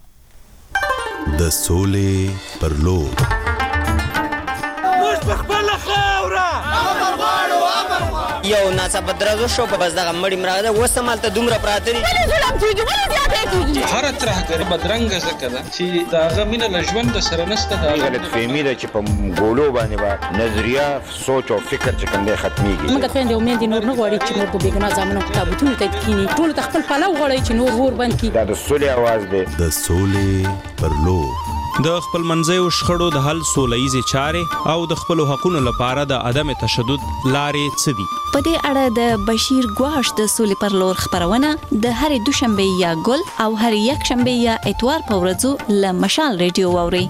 Speaker 18: د سولې پر لور
Speaker 19: موږ په خپل خاوره امر غواړو امر غواړو یو ناڅاپه درزو شو په بس دغه مړی مراغه اوس هم هلته دومره پراته دي
Speaker 20: ولې ظلم کېږي ولې زیاتی کېږي
Speaker 21: هره ترهګري بدرنګه ځکه ده چې د هغه مینه له ژونده سره نشته د هغه
Speaker 22: غلطفهمي ده چې په ګولو باندې به نظریه سوچ او فکر چې کوم دی ختمیږي
Speaker 20: موږ خویندې او میندې نور نه غواړي چې نور په بېګناه زامنو په تابوتونو ته کښېني ټولو ته خپل پلو غواړي چې نور اور بند کړي
Speaker 22: دا د سولې اواز دی
Speaker 18: د سولې پر لور
Speaker 10: د خپل منځیو شخړو د حل سوله ییزې چارې او د خپلو حقونو لپاره د عدم تشدد لارې څه دي؟
Speaker 23: په دې اړه د بشیر ګواش د سولې پر لور خبرونه د هرې دوشنبه یا ګل او هرې یکشنبه یا اتوار په ورځو له مشال ریډیو واورئ.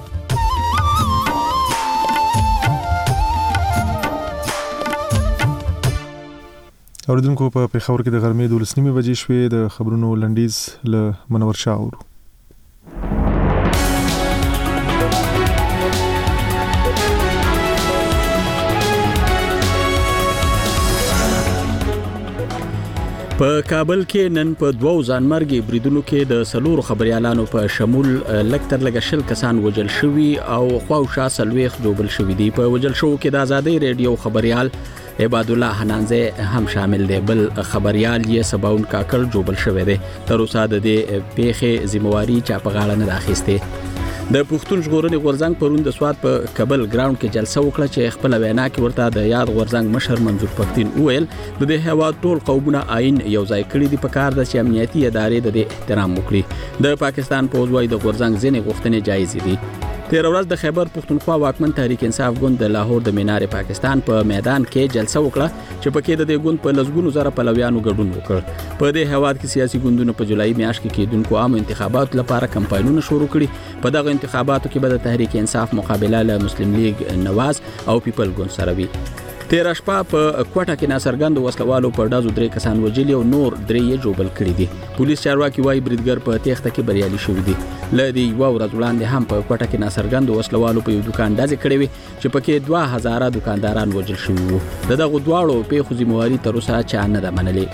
Speaker 1: اوریدونکو په پیښور کې د غرمې دولس نیمې بجې شوې. د خبرونو لنډیز له منور شاه اورو.
Speaker 2: په کابل کې نن په دوو ځانمرګي بریدونو کې د سلور خبريالانو په شمول لکتر لګ شل کسان وجل شوي او خواوشا سلويخ جوبل شوي دي. په وجل شو کې د آزادۍ ریډیو خبريال عباد الله حنانزه هم شامل دی. بل خبريال یې سباون کاکل جوبل شوی دی. تر اوسه د دې پیښې ذمہواری چا په غاړه نه راخسته. د پښتون ژغورنې غورځنګ پرون د سواد په کابل ګراوند کې جلسه وکړه چې خپل وینا کې ورته د یاد غورځنګ مشر منظور پښتين وویل د دې هواد ټول قومونه آئین یو ځای کړی دی، په کار د امنیتي ادارې د احترام وکړي. د پاکستان پوز وايي د غورځنګ ځینې غوښتنې جایز دي. تیر ورځ د خیبر پښتونخوا واکمن تحریک انصاف ګوند د لاهور د مینار پاکستان په میدان کې جلسه وکړه چې پکې د دې ګوند په لسګونو زره پلویانو ګډون وکړ. په دې هواد کې سیاسي ګوندونو په جولای میاشت کې کېدونکو عام انتخاباتو لپاره کمپاینونه شروع کړي. په دغه انتخاباتو کې به د تحریک انصاف مقابله له مسلم لیگ نواز او پیپل ګوند سره وي. تیر شپه په کوټه کې ناصرګند وسلوالو په ډازو درې کسان وجلي او نور درې یې جوبل کړي دي. پولیس چارواکي وايي بریدګر په تېښته کې بریالي شوی دی. لدی یو ورځ وړاندې هم په کوټه کې ناصرګند وسلوالو په یو دکان ډازې کړې وي چې پکې دوه هزار دکانداران وجل شوي وو. دغه دواړو پیښو ذمہواری تر اوسه چا نه ده منلې.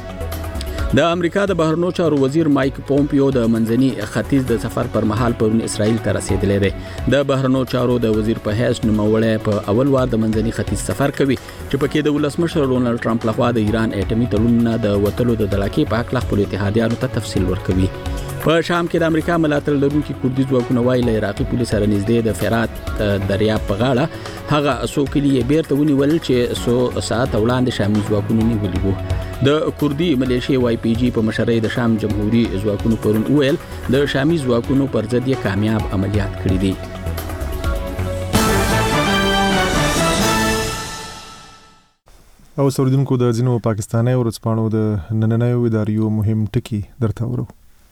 Speaker 2: د امریکا د بهرنیو چارو وزیر مایک پومپیو د منځني ختیځ د سفر پر مهال پرون اسرائیل ته رسیدلی دی. د بهرنیو چارو د وزیر په حیث نوموړی په اول وار د منځني ختیځ سفر کوي چې پکې د ولسمشر ډونالد ټرمپ لخوا د ایران اټومي تړون نه د وټلو د دلاکې په حق خپل اتحادیانو ته تفصیل ورکوي. په شام کې د امریکا ملاتړ لرونکي کوردي ځواکونه وايي له عراقي پولیس سره نږدې د فرات دریاب په غاړه هغه څوکلي بیرته ونیول چې څو ساعت وړاندې شامي ځواکونه نیولي وو. د کوردي ملیشیا واي پی جی په مشرۍ د شام جمهوریت ځواکونو پرون ویل د شامي ځواکونو پر ضد یې کامیاب عملیات کړي دي.
Speaker 1: او سردونکو د ځینو پاکستاني ورځپاڼو د نننیو اداریو مهم ټکي درته ورو.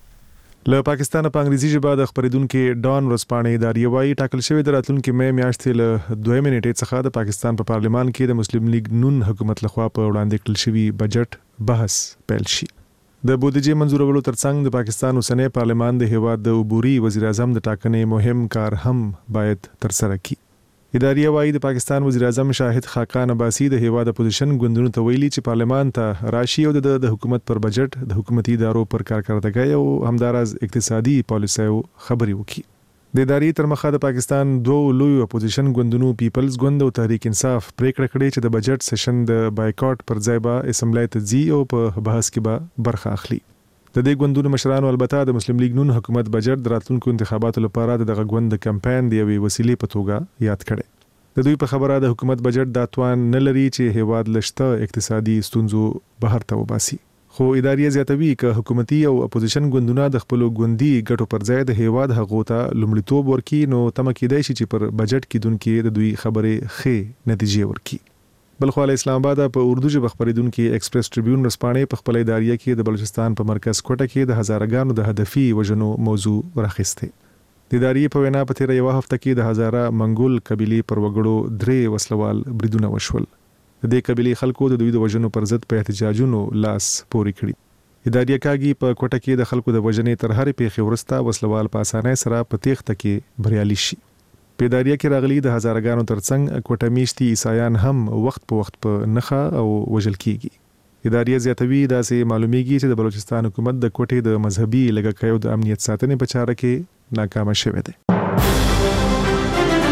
Speaker 1: له پاکستان په انګریزي ژبه د خبرېدونکو ډان ورځپاڼې ادارې وايي ټاکل شوی د راتلونکي مې میاشتې له دویمې نیټې څخه د پاکستان په پارلمان کې د مسلم لیگ نون حکومت لخوا په وړاندې کړل شوی بجټ بحث پیل شي. د بودیجې منظورولو ترڅنګ د پاکستان اوسنی پارلمان د هیواد د عبوري وزیر اعظم د ټاکنې مهم کار هم باید ترسره کړي. ادارې وايي د پاکستان وزیر اعظم شاهد خاقان عباسي د هیواد اپوزیشن ګوندونو ته ویلي چې پارلمان ته راشي او د حکومت پر بجټ د حکومتي ادارو پر کارکړتګۍ او همداراز اقتصادي پالیسیو خبرې وکړي. د ادارې تر مخه د پاکستان دوه لوی اپوزیشن ګوندونو پیپلز ګوند او تحریک انصاف پریکړه کړې چې د بجټ سیشن د بایکاټ پر ځای به اسمبلی ته ځي او په بحث کې به برخه اخلي. د دې ګوندونو مشرانو البته د مسلم لیگ نون حکومت بجټ د راتلونکو انتخاباتو لپاره دغه ګوند د کمپاین دی یوې وسیلې په توګه یاد کړي. د دوی په خبره د حکومت بجټ د توان نه لري چې هیواد لشته اقتصادي ستونزو بهر ته وباسي. خو ادارې زیاتوي چې حکومتي او اپوزیشن ګوندونه د خپل ګوندي ګټو پر ځای د هیواد حقوق ته لومړیتوب ورکړي نو تمه کېدای شي چې پر بجټ کې دونکو د دوی خبرې ښه نتیجې ورکړي. بلخو اسلام آباد په اردو ژبه خبرېدونکو ایکسپریس ټریبیون رسپانې په خپل ادارې کې د بلوچستان په مرکز کوټه کې د هزارګانو د هدفي وژنو موضوع راخسته. د ادارې په وینا په تیر یو هفته کې د هزاره منګول قبيله پر وګړو درې وسلوال بریدونه وشول. د دې قبيله خلکو د دوی د وژنو پر ضد په احتجاجونو لاس پوري کړی. ادارې کاږي په کوټه کې د خلکو د وژنې تر هرې پیښې ورسته وسلوال په اسانۍ سره په تېښته کې بریالي شي. په ادارې کې راغلي د هزارګانو ترڅنګ کوټه میشتي عیسایان هم وخت په وخت په نخا او وژل کیږي. ادارې زیاتوي داسې معلومیږي چې د بلوچستان حکومت د کوټې د مذهبي لګښتونو د امنیت ساتنې په چاره کې ناکام شوه دی.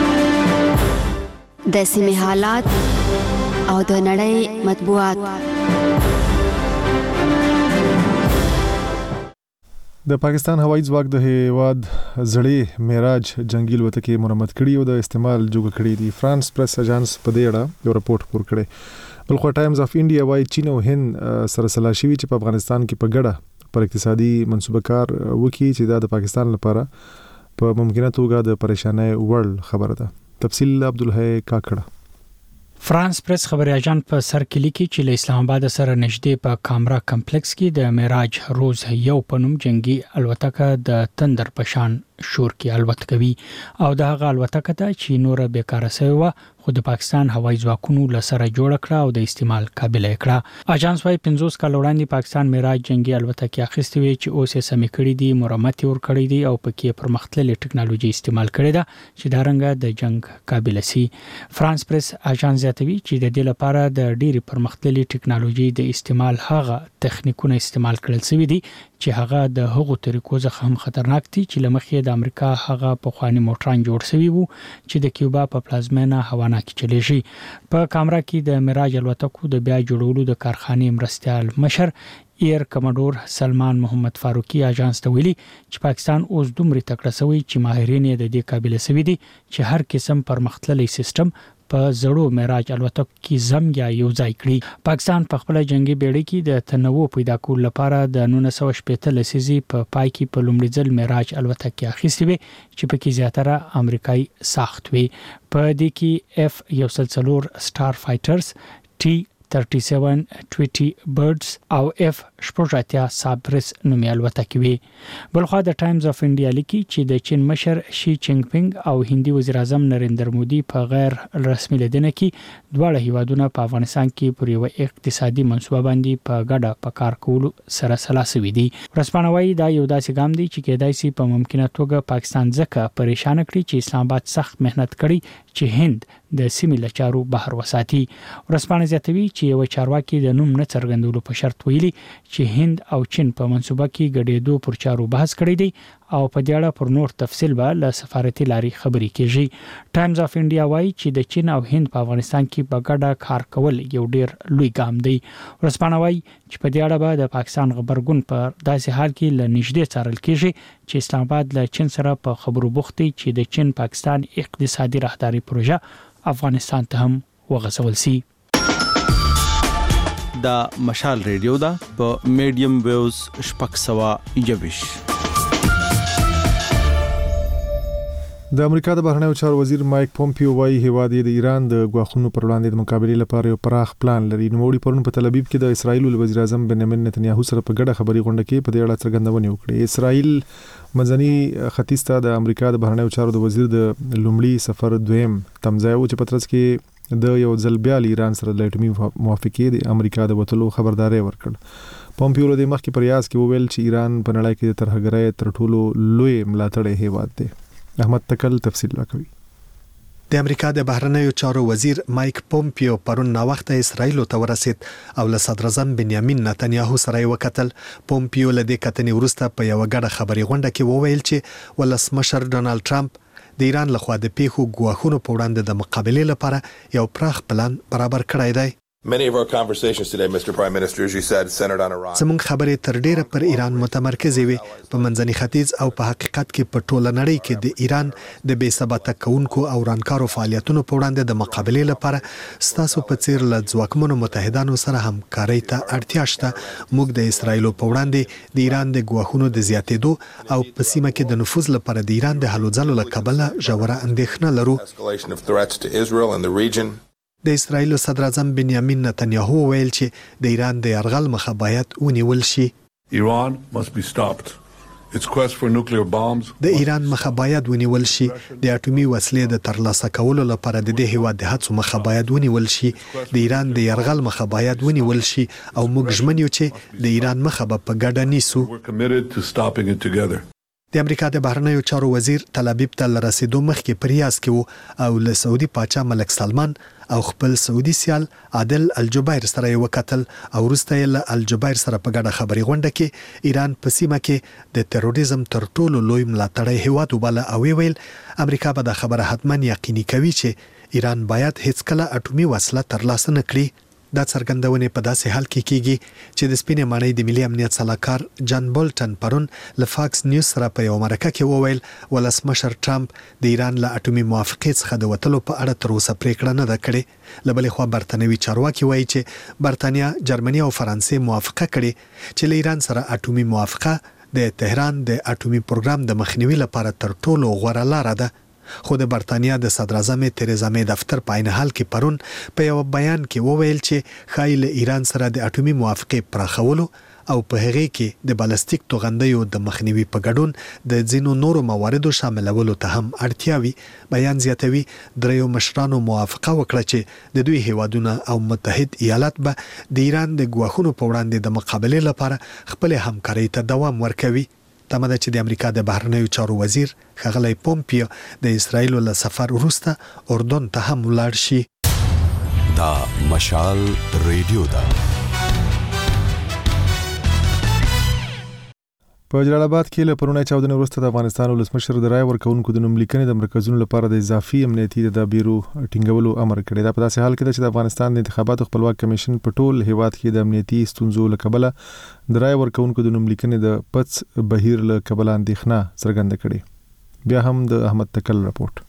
Speaker 24: د سیمه حالات او د نړۍ مطبوعات
Speaker 1: د پاکستان هوایي ځواک د هیواد زړې معراج جنگي الوتکې مرمت کړي او د استعمال جوګه کړي دي. فرانس پریس اژانس په دې اړه یو راپورټ خپور کړی. بلخو ټایمز اف انډیا وايي چین او هند سره سلا شوي چې په افغانستان کې په ګډه پر اقتصادي منصوبه کار وکړي چې دا د پاکستان لپاره په ممکنه توګه د پریشانۍ وړ خبره ده. تفصیل عبدالحی کاکړه.
Speaker 3: فرانس پریس خبري اژانس په سر کې لیکي چې له اسلام آباد سره نږدې په کامرا کمپلیکس کې د معراج روز یو پنوم جنگي الوتکه د تندر پشان شور کې الوت کوي او د هغه الوتکه ته چې نور بیکاره شوی و خو د پاکستان هوایي ځواکونو لسره جوړ کړه او د استعمال قابل کړه. اژانس وايي پنځوس کال وړاندې پاکستان معراج جنگي الوتکه اخیستې وي چې اوس یې سمې کړې دي، مرمت ور کړې دي او پکې پرمختللې ټکنالوژي استعمال کړې ده چې دا رنګه د جنگ قابل سي. فرانس پریس اژانس زیاتوي چې د دې لپاره د ډېری پرمختللې ټکنالوژي د استعمال هغه تخنیکونه استعمال کړل شوی دي چې هغه د هغو طریقو څخه هم خطرناک دي چې لمخې د امریکا هغه په خواني موټران جوړ شوی وو چې د کیوبا په پلازمینه هوانا کې چلیږي. په کامرا کې د معراج الوتکو د بیا جوړولو د کارخانې مرستيال مشر ایر کماډور سلمان محمد فاروقي اژانس ته ویلي چې پاکستان اوس دومره تکړه شوی چې ماهرین یې د دې قابل شوي دي چې هر قسم پرمختللی سیستم په زړو معراج الوتکو کې زم یا یو ځای کړي. پاکستان په خپل جنگي بیړۍ کې د تنوع پیدا کول لپاره د نولس سوه شپږ لسیزې په پای کې په لومړي ځل معراج الوتکې اخیستې وي چې پکې زیاتره امریکایي ساخت وي. په دې کې اف یو سل څلور سټار فایټرز، ټي سیطر سات ټویټي برډز او اف شپږ سابرس نومي الوتکې وي. بلخوا د ټایمز اف انډیا لیکي چې د چین مشر شي چینګ پینګ او هندي وزیر اعظم نریندر مودي په غیر رسمي لیدنه کې دواړه هیوادونه په افغانستان کې پر یو اقتصادي منصوبه باندې په ګډه په کار کولو سره سلا شوي دي. ورسپانه وايي دا یو داسې ګام دی چې کېدای شي په ممکنه توګه پاکستان ځکه پریشان کړي چې اسلام آباد سخت مهنت کړي چې هند د سیمې له چارو بهر وساتي. ورسپانه زیاتوي چې یو چارواکي د نوم نه څرګندولو په شرط ویلي چې هند او چین په منصوبه کې ګډېدو پر چارو بحث کړی دی او په دې اړه پر نور تفصیل به له سفارتي لارې خبرې کیږي. ټایمز اف انډیا وايي چې د چین او هند په افغانستان کې په ګډه کار کول یو ډیر لوی ګام دی. ورسپانه وايي چې په دې اړه به د پاکستان خبرګون پر داسې حال کې له نږدې څارل کیږي چې اسلام آباد له چین سره په خبرو بوخت دی چې د چین پاکستان اقتصادي راهداري پروژه افغانستان ته هم وغځول شي.
Speaker 5: دا مشال ریډیو دا په میډیم ویوز شپږ سوه یوویش.
Speaker 1: د امریکا د بهرنیو چارو وزیر مایک پومپیو وايي هیواد د ایران د غواخونو پر وړاندې د مقابلې لپاره یو پراخ پلان لري. نوموړي پرون په تل ابیب کې د اسرایل وزیر اعظم بنیامین نتنیاهو سره په ګډه خبري غونډه کې په دې اړه څرګندونه وکړه. اسرایل منځني ختیځ ته د امریکا د بهرنیو چارو د وزیر د لومړي سفر دویم تمځای و چې پترڅ کې د یو ځل بیا ایران سره د اټومي موافقې د امریکا د وټلو خبرداري ورکړه. پومپیو له مخکې پر یاس کې وویل چې ایران په نړۍ کې د ترهګرۍ تر ټولو لوی ملاتړی هیواد دی. احمد تکل تفصیل راکوي.
Speaker 7: د امریکا د بهرنیو چارو وزیر مایک پومپیو پرون نا وخت اسرایل ته ورسید او له صدر اعظم بنیامین نتنیاهو سره وکتل. پومپیو له دې کتنې وروسته په یو غړ خبري غونډه کې وویل چې ولسمشر ډونالد ټرمپ د ایران لخوا د پیښو ګواښونو په وړاندې د مقابلې لپاره یو پراخ پلان برابر کړی دی.
Speaker 24: Many of our conversations today, Mister Prime Minister, as you said, centered on Iran.
Speaker 7: زموږ خبرې تر ډیره پر ایران متمرکزې وي. په منځني ختیځ او په حقیقت کې په ټوله نړۍ کې د ایران د بې ثباته کوونکو او رانکارو فعالیتونو په وړاندې د مقابلې لپاره ستاسو په څیر له ځواکمنو متحدانو سره همکارۍ ته اړتیا شته. موږ د اسرایل په وړاندې د ایران د ګواښونو د زیاتېدو او په سیمه کې د نفوذ لپاره د ایران د هلو ځلو له کبله ژوره اندېښنه لرو.
Speaker 24: Escalation of threats to Israel and the region.
Speaker 7: د اسرایل صدر اعظم بنیامین نتنیاهو ویل چې د ایران د یرغل مخه باید ونیول شي.
Speaker 24: Iran must be stopped. Its quest for nuclear bombs.
Speaker 7: د ایران مخه باید ونیول شي. د اټومي وسلې د ترلاسه کولو لپاره د دې هیواد د هڅو مخه باید ونیول شي. د ایران د یرغل مخه باید ونیول شي او موږ ژمن یو چې د ایران مخه به په ګډه نیسو.
Speaker 24: We're committed to stopping it together.
Speaker 7: د امریکا د بهرنیو چارو وزیر تل ابیب ته رسیدو مخکې په ریاض کې وو او له سعودي پاچا ملک سلمان او خپل سعودي سیال عادل الجبیر سره یو وکتل او وروسته یې له الجبیر سره په ګډه خبري غونډه کې ایران په سیمه کې د تروریزم تر ټولو لوی ملاتړی هیواد وباله او ویل امریکا به د خبره حتما یقیني کوي چې ایران باید هیڅ کله اټومي وسله ترلاسه نه کړي. دا څرګندونه په داسې حال کې کیږي چې د سپینې ماڼۍ د ملي امنیت صلاحکار جان بولټن پرون له فاکس نیوز سره په یو مرکه کې وویل ولسمشر ټرمپ د ایران له اټومي موافقې څخه د وتلو په اړه تر اوسه پریکړه نه ده کړې. له بلې خوا برتانوي چارواکي وایي چې برتانیا، جرمني او فرانسې موافقه کړې چې له ایران سره اټومي موافقه د تهران د اټومي پروګرام د مخنیوي لپاره تر ټولو غوره لاره ده. خو د برتانیا د صدر اعظم تریزا می دفتر په عین حال کې پرون په یو بیان کې وویل چې خایل ایران سره د اټومي موافقې پراخولو او په هغه کې د بالستیک توغندیو د مخنیوي په ګډون د ځینو نورو مواردو شاملولو ته هم اړتیاوي. بیان زیاتوي دریو مشرانو موافقه وکړه چې د دوی هیوادونه او متحد ایالات به د ایران د ګواښونو په وړاندې د مقابلې لپاره خپل همکاري ته دوام ورکوي. تمه ده چې د امریکا د بهرنیو چارو وزیر ښاغلی پومپیو د اسرایل له سفر وروسته اردن ته هم ولاړ شي.
Speaker 18: دا مشال ریډیو ده.
Speaker 1: په جلال آباد کې له پرونی چاودنې وروسته د افغانستان ولسمشر د رای ورکونکو د نوم لیکنې د مرکزونو لپاره د اضافي امنیتي تدابیرو ټینګولو امر کړی. دا په داسې حال کې ده چې د افغانستان د انتخاباتو خپلواک کمیشن په ټول هیواد کې د امنیتي ستونزو له کبله د رای ورکونکو د نوم لیکنې د پڅ بهیر له کبله اندېښنه څرګنده کړې. بیا هم د احمد تکل راپورټ.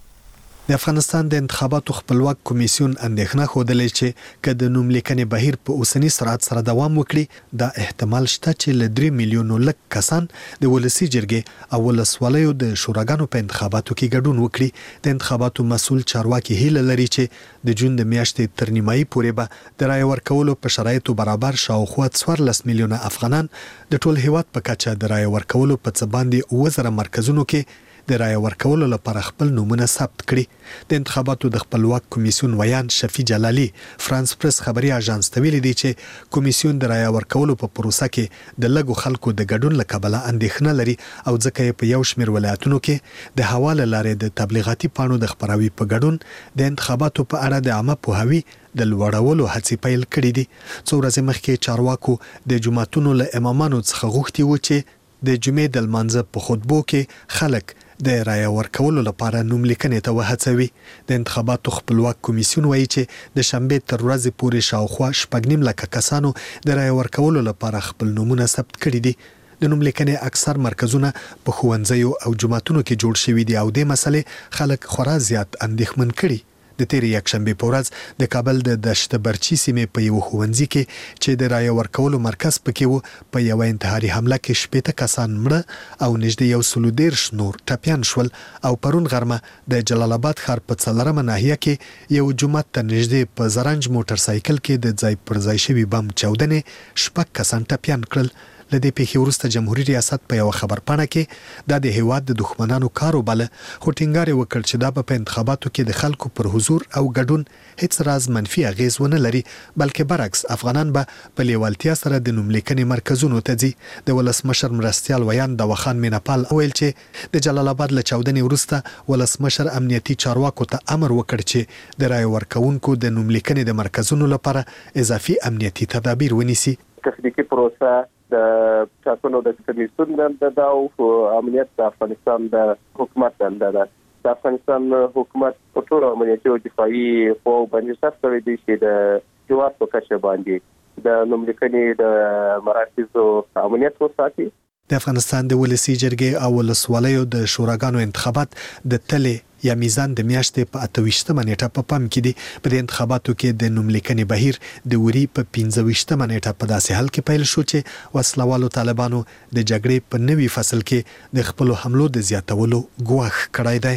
Speaker 7: د افغانستان د انتخاباتو خپلواک کمیسیون اندېښنه خوده چې که د نوم لیکنې بهیر په اوسنی سرعت سره دوام وکړي دا احتمال شته چې له درې میلیونو لک کسان د ولسی جرګې او ولسوالیو د شوراګانو په انتخاباتو کې ګډون وکړي. د انتخاباتو مسؤل چارواکي هیله لري چې د جون د میاشتې تر نیمایي پورې به د رای ورکولو په شرایطو برابر شاوخوا څوارلس میلیونه افغانان د ټول هیواد په کچه د رای ورکولو په څه باندې اوه زره مرکزونو کې د رای ورکولو لپاره خپل نومونه ثبت کړي. د انتخاباتو د خپلواک کمیسیون ویان شفیع جلالی فرانس پریس خبري اژانس ته ویلي دی چې کمیسیون د رای ورکولو په پروسه کې د لږو خلکو د ګډون له کبله اندېښنه لري او ځکه په یو شمېر ولایتونو کې د حواله لارې د تبلیغاتي پاڼو د خپراوي په ګډون د انتخاباتو په اړه د عامه پوهاوي د لوړولو هڅې پیل کړې دي. څو ورځې مخکې چارواکو د جماعتونو له امامانو څخه غوښتي و چې د جمعې د لمانځه په خطبو کې خلک د رای ورکولو لپاره نوم لیکنې ته وهڅوي. د انتخاباتو خپلواک کمیسیون وایي چې د شنبې تر ورځې پورې شاوخوا شپږ نیم لکه کسانو د رای ورکولو لپاره خپل نومونه ثبت کړي دي. د نوم لیکنې اکثر مرکزونه په ښوونځیو او جوماتونو کې جوړ شوي دي او د مسلې خلک خورا زیات اندېښمن کړي. د تیرې یکشنبې په ورځ د کابل د دشت برچی سیمې په یو ښوونځي کې چې د رای ورکولو مرکز پکې و په یو انتحاري حمله کې شپېته کسان مړه او نږدې یو سلو دېرش نور ټپیان شول. او پرون غرمه د جلال آباد ښار په څلورمه ناحیه کې یو جومات ته نږدې په زرنج موټر سایکل کې د ځای پر ځای شوي بم چاودنې شپږ کسان ټپیان کړل. له دې پیښې وروسته جمهوریت ریاست په یو خبرپاڼه کې دا د هیواد د دښمنانو کار وباله خو ټینګار یې وکړ چې دا په انتخاباتو کې د خلکو پر حضور او ګډون هیڅ راز منفي اغیز ونه لري بلکې برعکس افغانان به په لیوالتیا سره د نوم لیکنې مرکزونو ته ځي. د ولسمشر مرستیال ویان داوخان میناپال ویل چې د جلال آباد له چاودنې وروسته ولسمشر امنیتي چارواکو ته امر وکړ چې د رای ورکونکو د نوم لیکنې د مرکزونو لپاره اضافي امنیتي تدابیر ونیسي.
Speaker 14: تخنیکی پروسه د ټاکنو د کمیسیون د او امنیت د افغانستان د حکومت دنده ده. د افغانستان حکومت په ټول امنیتي او دفاعي قواو باندې سخت کړی دی چې د هیواد په کچه باندې د نوم لیکنې د مراکزو امنیت وساتي.
Speaker 7: د افغانستان د ولسی جرګې او ولسوالیو د شوراګانو انتخابات د تلې یا میزان د میاشتې په اتويشتمه نیټه په پام کې دي. په دې انتخاباتو کې د نوم لیکنې بهیر د وری په پنځه ویشتمه نیټه په داسې حال کې پیل شو چې وسلوالو طالبانو د جګړې په نوي فصل کې د خپل حملو د زیاتولو ګواښ کړی دی.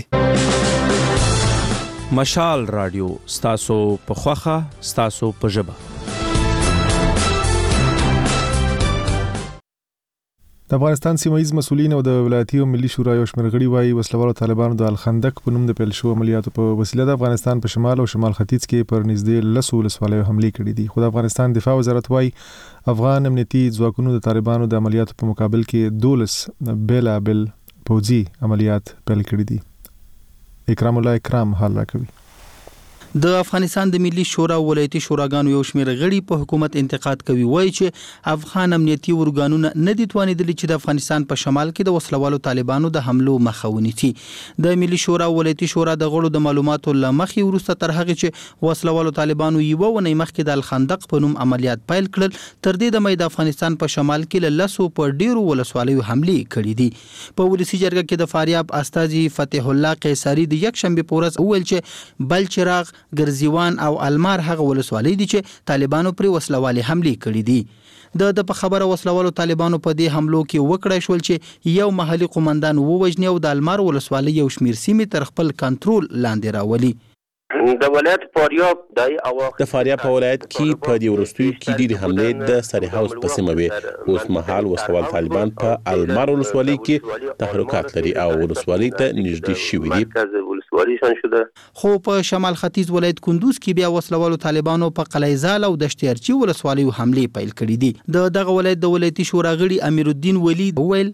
Speaker 10: مشال رادیو ستاسو په خوخه ستاسو په ژبه.
Speaker 1: د افغانستان سیمایي مسؤلین او د ولایتي او ملي شورا یو شمېر غړي وایي وسلوالو طالبانو د الخندق په نوم د پیل شو عملیاتو په وسیله د افغانستان په شمال او شمال ختیځ کې پر نږدې لسو ولسوالیو حملې کړې دي. خو د افغانستان دفاع وزارت وایي افغان امنیتي ځواکونو د طالبانو د عملیاتو په مقابل کې دولس بیلابل پوځي عملیات پیل کړي دي. اکرام الله اکرام حال راکوي.
Speaker 4: د افغانستان د ملي شورا ولایتي شوراګانو یو شمېر غړي په حکومت انتقاد کوي، وایي چې افغان امنیتي ارګانونه نه دي توانېدلي چې د افغانستان په شمال کې د وسلوالو طالبانو د حملو مخه ونیسي. د ملي شورا ولایتي شورا د غړو د معلوماتو له مخې وروسته تر هغې چې وسلوالو طالبانو یوه اونۍ مخکې د الخندق په نوم عملیات پیل کړل، تر دې دمه د افغانستان په شمال کې له لسو په ډېرو ولسوالیو حملې کړي دي. په ولسي جرګه کې د فاریاب استازي فتح الله قیصري د یکشنبې په ورځ وویل چې بلچراغ، ګرزیوان او المار هغه ولسوالۍ دي چې طالبانو پرې وسلوالي حملې کړي دي. د د په خبره وسلوالو طالبانو په دې حملو کې وکړای شول چې یو محلي قومندان ووژني او د المار ولسوالۍ یو شمېر سیمې تر خپل کنټرول لاندې راولي.
Speaker 6: د ولایت فاریاب د
Speaker 8: د فاریاب په ولایت کې په دې وروستیو کې ډېرې حملې د سری هاوس په سیمه وې. اوس مهال وسلوال طالبان په المار ولسوالۍ کې تحرکات لري او ولسوالۍ ته نږدې شوي دي.
Speaker 4: خو په شمال ختیځ ولایت کندوز کې بیا وسلوالو طالبانو په قلعه زال او دشتیارچي ولسوالیو حملې پیل کړي دي. د دغه ولایت د ولایتي شورا غړي امیر الدین ولی وویل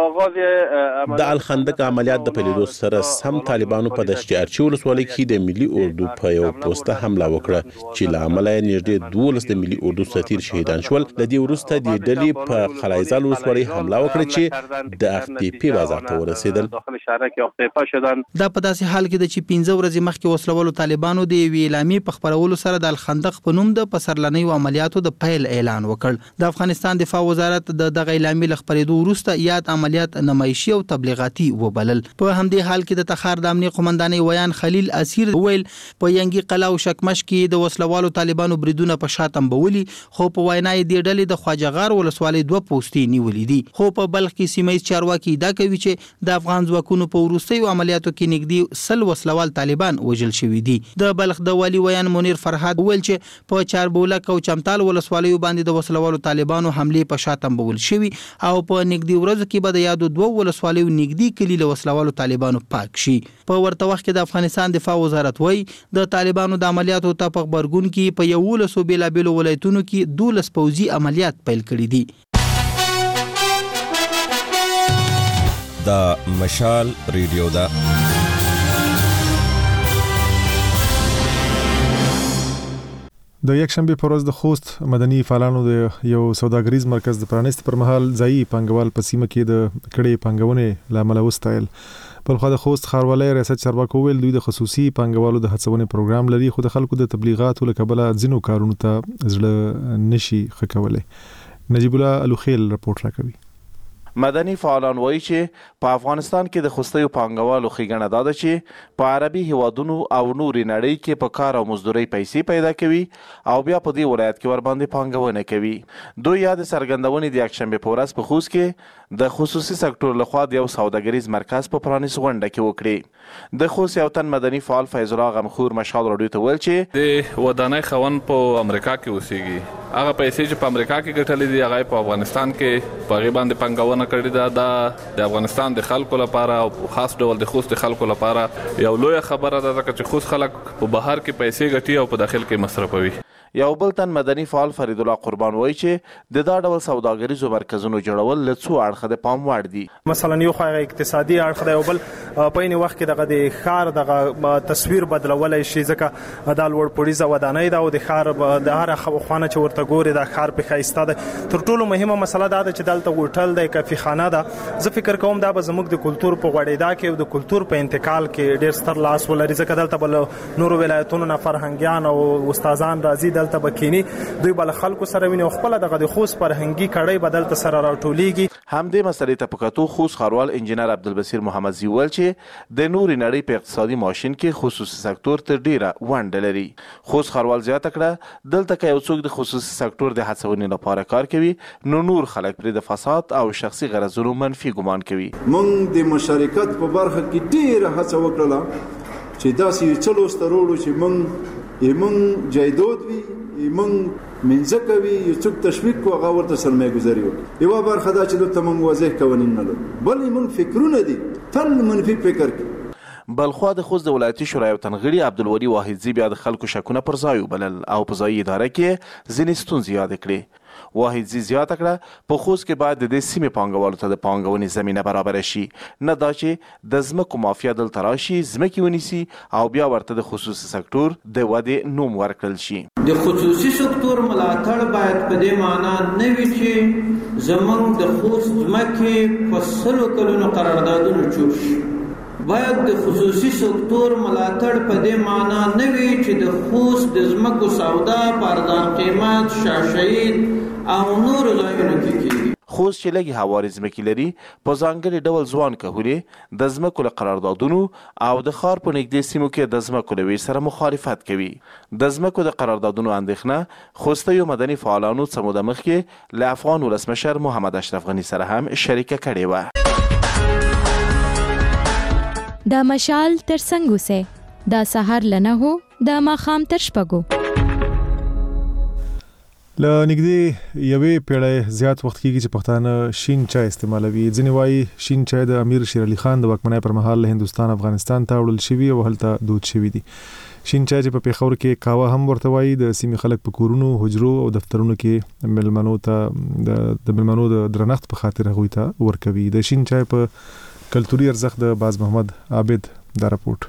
Speaker 8: د الخندق عملیات د پیلېدو سره سم طالبانو په دشتیارچي ولسوالۍ کې د ملي اردو په یو پوسټه حمله وکړه چې له امله یې نږدې دولس د ملي اردو سفیر شهیدان شول. له دې وروسته دې ډلې په قلعه زال ولسوالۍ حمله وکړه چې د اف ټي پي بازار ته ورسېدل.
Speaker 4: دا په داسې حال کې ده چې پنځه ورځې مخکې وسلوالو طالبانو د یوې اعلامیې په خپرولو سره د الخندق په نوم د پسرلنیو عملیاتو د پیل اعلان وکړ. د افغانستان دفاع وزارت د دغه اعلامیې له خپرېدو وروسته یاد عملیات نمایشي او تبلیغاتي وبلل. په همدې حال کې د تخار د امنیه قومندانۍ ویان خلیل اسیر ویل په ینګي قلعه او شکمش کې د وسلوالو طالبانو بریدونه په شاتم بولي، خو په وینا یې د ډلې د خواجهغار ولسوالۍ دوه پوستې نیولې دي. خو په بلخ کې سیمه ییز چارواکي ادعا کوي چې د افغان ځواکونو په وروستیو عملیاتو کې نږدې سل وسلوال طالبان وژل شوي دي. د بلخ د والي ویان منیر فرهاد ویل چې په چاربولک او چمتال ولسوالیو باندې د وسلوالو طالبانو حملې په شاتم بول شوي او په نږدې ورځو کې به د یادو دوه ولسوالیو نږدې کلي له وسلوالو طالبانو پاک شي. په ورته وخت کې د افغانستان دفاع وزارت وایي د طالبانو د عملیاتو ته په غبرګون کې په یولسو بیلابیلو ولایتونو کې دولس پوځي عملیات پیل کړي دي.
Speaker 18: دا مشال ریډیو دا
Speaker 1: د یکشنبه په ورځ د خوست مدني فعالانو د یو سوداګریز مرکز د پرانست پر مهال ځایي پانګوال په سیمه کې د کړې پانګونې لامل وستایل. بل خو د خوست ښاروالۍ ریاست چارواکو ویل دوی د خصوصي پانګوالو د هڅونې پروګرام لري، خو د خلکو د تبلیغاتو له کبله ځینو کارونو ته زړه نشي ښه کولی. نجیب الله الوخیل رپورټ راکوي.
Speaker 11: مدني فعالان وایي چې په افغانستان کې د خستیو پانګوالو ښېګڼه دا ده چې په عربي هیوادونو او نورې نړۍ کې په کار او مزدورۍ پیسې پیدا کوي او بیا په دې ولایت کې ورباندې پانګونه کوي. دوی یا د څرګندونې د یکشنبې په ورځ په خوست کې د خصوصي سکتور لخوا د یو سوداګریز مرکز په پرانیست غونډه کې وکړې. د خوست یو تن مدني فعال فیض الله غمخور مشال راډیو ته ویل چې
Speaker 25: د ودانۍ خاوند په امریکا کې اوسېږي، هغه پیسې چې په امریکا کې ګټلې دي هغه په افغانستان کې په هغې باندې پانګونه کړې ده. دا د افغانستان د خلکو لپاره او خاص ډول د خوست د خلکو لپاره یو لویه خبره ده، ځکه چې خوست خلک په بهر کې پیسې ګټي او په داخل کې مصرفوي.
Speaker 11: یو بل تن مدني فعال فرید الله قربان وایي چې د دا ډول سوداګریزو مرکزونو جوړول له څو اړخه د پام وړ دي.
Speaker 26: مثلا یو خو اقتصادي اړخ دی او بل په این وخت کې دغه د ښار دغه تصویر بدلولای شي، ځکه دا لوړ پوړیزه ودانۍ ده او د ښار د هر خوانه چې ورته ګوري دا ښار په ښایسته ده. تر ټولو مهمه مسله دا ده چې دلته هوټل دی، کافي خانه ده. زه فکر کوم دا به زموږ د کلتور په غوړېدا کې او د کلتور په انتقال کې ډېر ستر لاس ولري، ځکه دلته بل نورو ولایتونو نه فرهنګیان او استادان راځي دلته به کینی، دوی بل خلکو سره ویني خپل دغه د خوست فرهنګي کړي بدل ته سره راټولېږي.
Speaker 11: همدې مسلې ته په کتو خوست ښاروال انجینر عبدالبصیر محمدزي ویل چې د نورې نړۍ په اقتصادي ماشین کې خصوصي سکتور تر ډیره ونډه لري. خوست ښاروال زیاته کړه دلته که یو څوک د خصوصي سکتور د هڅونې لپاره کار کوي نو نور خلک پرې د فساد او شخصي غرضونو منفي ګمان کوي.
Speaker 27: موږ د مشارکت په برخه کې ډیره هڅه وکړه چې داسې څلو ستروړو چې موږ یمن جایدود وي یمن منځ کوي یو څوک تشویق کو هغه ورته سرمایه گذاري وکړي. یو برخه دا چې دلته موږ واضح قوانین نه لرو، بل یمن فکرونه دي تل منفي فکر کوي.
Speaker 11: بلخوا د خوست د ولایتي شورا یو تن غړي عبدالولي واحدزي بیا د خلکو شکونه پر ځای وبلل او په ځایي اداره کې ځینې ستونزې یادې کړې. واحد زی زیاته کړه په خوست کې باید د دې سیمې پانګوالو ته د پانګونې زمینه برابر شي، نه دا چې د ځمکو مافیا دلته راشي، ځمکې ونیسي او بیا ورته د خصوصي سکتور د ودې نوم ورکړل شي.
Speaker 9: د خصوصي سکتور ملاتړ باید په دې معنا نه وي چې زمونږ د خوست ځمکې په سلو کلونو قراردادونو چوپ شي. باید د خصوصي سکتور ملاتړ په دې معنا نه وي چې د خوست د ځمکو سودا په ارزان قیمت، شاشهید او نور ځایونو کې کېږي.
Speaker 11: خوست چې لږې هوارې ځمکې لري، په ځانګړي ډول ځوان کهولې د ځمکو له قراردادونو او د ښار په نږدې سیمو کې د ځمکو له ویش سره مخالفت کوي. د ځمکو د قراردادونو اندېښنه خوستیو مدني فعالانو څه موده مخکې له افغان ولسمشر محمد اشرف غني سره هم شریکه کړې وه.
Speaker 12: دا مشال تر څنګه سه دا سحر لنه هو دا ماخام تر شپګو
Speaker 1: ل نګدي یوې پیړۍ زیات وخت کېږي چې پښتانه شین چای استعمالوي. ځینې وایي شین چای د امیر شیر علي خان د واکمنۍ پر مهال له هندوستان افغانستان ته وړل شوي او هلته دود شوي دي. شین چای چې په پیښور کې کاوه هم ورته وایي، د سیمې خلک په کورونو، حجرو او دفترونو کې ملمنو ته د ملمنو د درنښت په خاطر هغوی ته ورکوي. د شین چای په کلتوري ارزښت د باز محمد عابد دا راپورټ.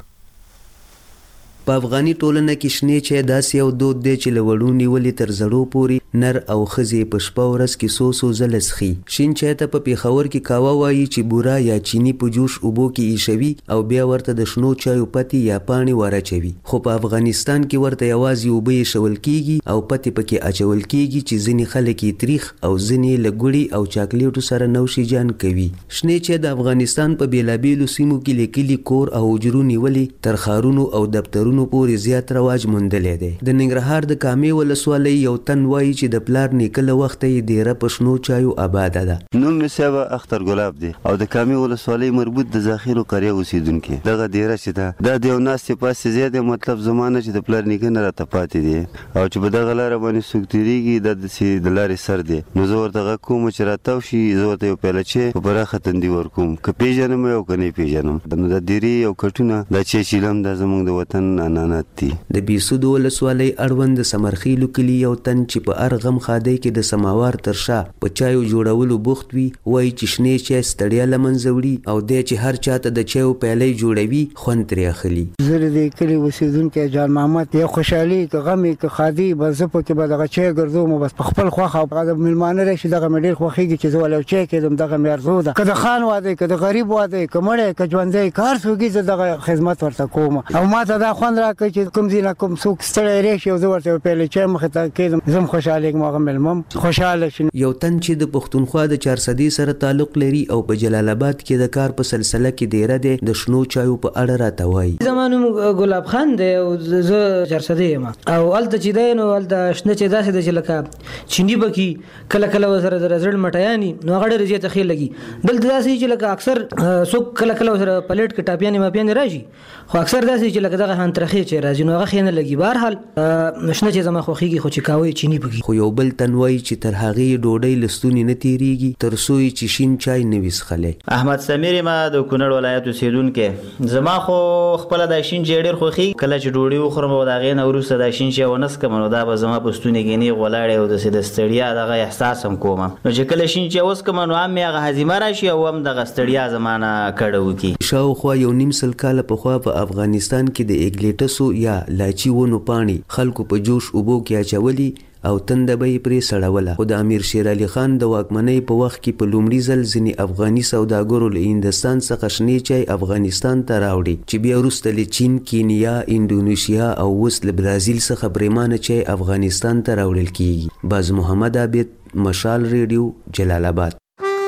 Speaker 13: په افغاني ټولنه کې شنې چای داسې یو دود دی چې له وړو نیولې تر زړو پورې نر او ښځې په شپه ورځ کې څو څو ځله څښي. شین چای ته په پېښور کې کاوه وایي چې بوره یا چینی په جوش اوبو کې ایښوي او بیا ورته د شنو چایو پتې یا پاڼې واچوي. خو په افغانستان کې ورته یوازې اوبه ایښول کېږي او پتې پکې اچول کېږي چې ځینې خلک یې تریخ او ځینې له ګوړې او چاکلیټو سره نوشیجان کوي. شنې چای د افغانستان په بېلابېلو سیمو کې لیکلي کور او حجرو نیولې تر ښارونو او دفترونو پورې زیات رواج موندلی دی. د ننګرهار د کامې ولسوالۍ یو تن وایي چې د پلار نیکه له وخته یې دیره په شنو چایو آباده ده.
Speaker 15: نوم مې صاحب اختر ګلاب دی او د کامې ولسوالۍ مربوط د ذخیرو قریه اوسیدونکی. دغه دیره چې ده دا د یو ناستې پاسې ځای دی، مطلب زمانه چې د پلار نیکه نه راته پاتې دی او چې په دغه لاره باندې څوک تېرېږي دا داسې د لارې سر دی. نو زه ورته غږ کوم چې راتاو شي، زه ورته یو پیاله چای په پراخه تندي ورکوم، که پېژنم او که نه یې پېژنم. نو د دیرې او کټونه دا چای چیلم دا زموږ د وطن انانات دي.
Speaker 13: د بیسود ولسوالۍ اړوند د سمرخیلو کلي یو تن چې په ارغم خادۍ کې د سماوار تر شا په چایو جوړولو بوخت وي وایي چې شنې چای ستړیا له منځه وړي او دی چې هر چاته د چایو پیالی جوړوي خوند ترې اخلي.
Speaker 16: زه د دې کلي اوسېدونکی جان محمد، یا خوشحالي که غم که خادي به زه پکې به دغه چای ګرځوم، بس په خپل خوښه هغه مېلمانه راشي دغه مې ډېر خوښېږي چې زه ولې یو چای کېدم، دغه مې ارزو ده. که د خان واده که د غریب واده که مړی که ژوندی که هر څوک وي زه دغه خدمت ورته کوم او ما ته دا خوند راکوي چې کوم ځای نه کوم څوک ستړی راشي او زه ورته یو پیاله چای مخې ته کېږدم، زه هم خوشحالېږم هغه مېلمه هم خوشحاله شي.
Speaker 13: یو تن چې د پښتونخوا د چارسدي سره تعلق لري او په جلال آباد کې د کار په سلسله کې دیره دی، د شنو چایو په اړه راته وایي.
Speaker 17: زما نوم ګلاب خان دی او زه چارسدي یم او هلته چې دی نو هلته شنه چای داسې دی چې لکه چیني پکې کله کله ورسره د زړه مټیانې نو هغه ډېرې زیاته ښې لګي. دلته داسې چې لکه اکثر څوک کله کله ورسره پلیټ کې ټاپیانې ماپیانې راشي، خو اکثر داسې چې لکه دغه هانترخې چې راځي نو هغه ښې نه لګي. بهرحال شنه چای زما خوښېږي خو چې کاوه یې چیني پکې.
Speaker 13: خو یو بل تن وایي چې تر هغې ډوډۍ له ستوني نه تېرېږي تر څو یې چې شین چای نه وي څښلی.
Speaker 19: احمد سمیر یم د کونړ ولایت اوسېدونکی. زما خو خپله دا شین چای ډېر خوښېږي. کله چې ډوډۍ وخورم او د هغې نه وروسته دا شین چای ونه څښم نو دا به زما په ستوني کې نیغ ولاړې او داسې د ستړیا دغه احساس هم کوم. نو چې کله شین چای وڅښم نو هم مې هغه هضمه راشي او هم دغه ستړیا زما نه کډه وکړي.
Speaker 13: شاوخوا یو نیم سل کاله پخوا په افغانستان کې د ایګلیټسو یا لاچي ونو پاڼې خلکو په جوش اوبو کې اچولي او تنده به یې پرې سړوله. خو د امیر شیر علي خان د واکمنۍ په وخت کې په لومړي ځل ځینې افغاني سوداګرو له هندوستان څخه شنې چای افغانستان ته راوړي چې بیا وروسته له چین، کینیا، اندونیشیا او اوس له برازیل څخه پرېمانه چای افغانستان ته راوړل کیږي. باز محمد عابد، مشال ریډیو، جلال آباد.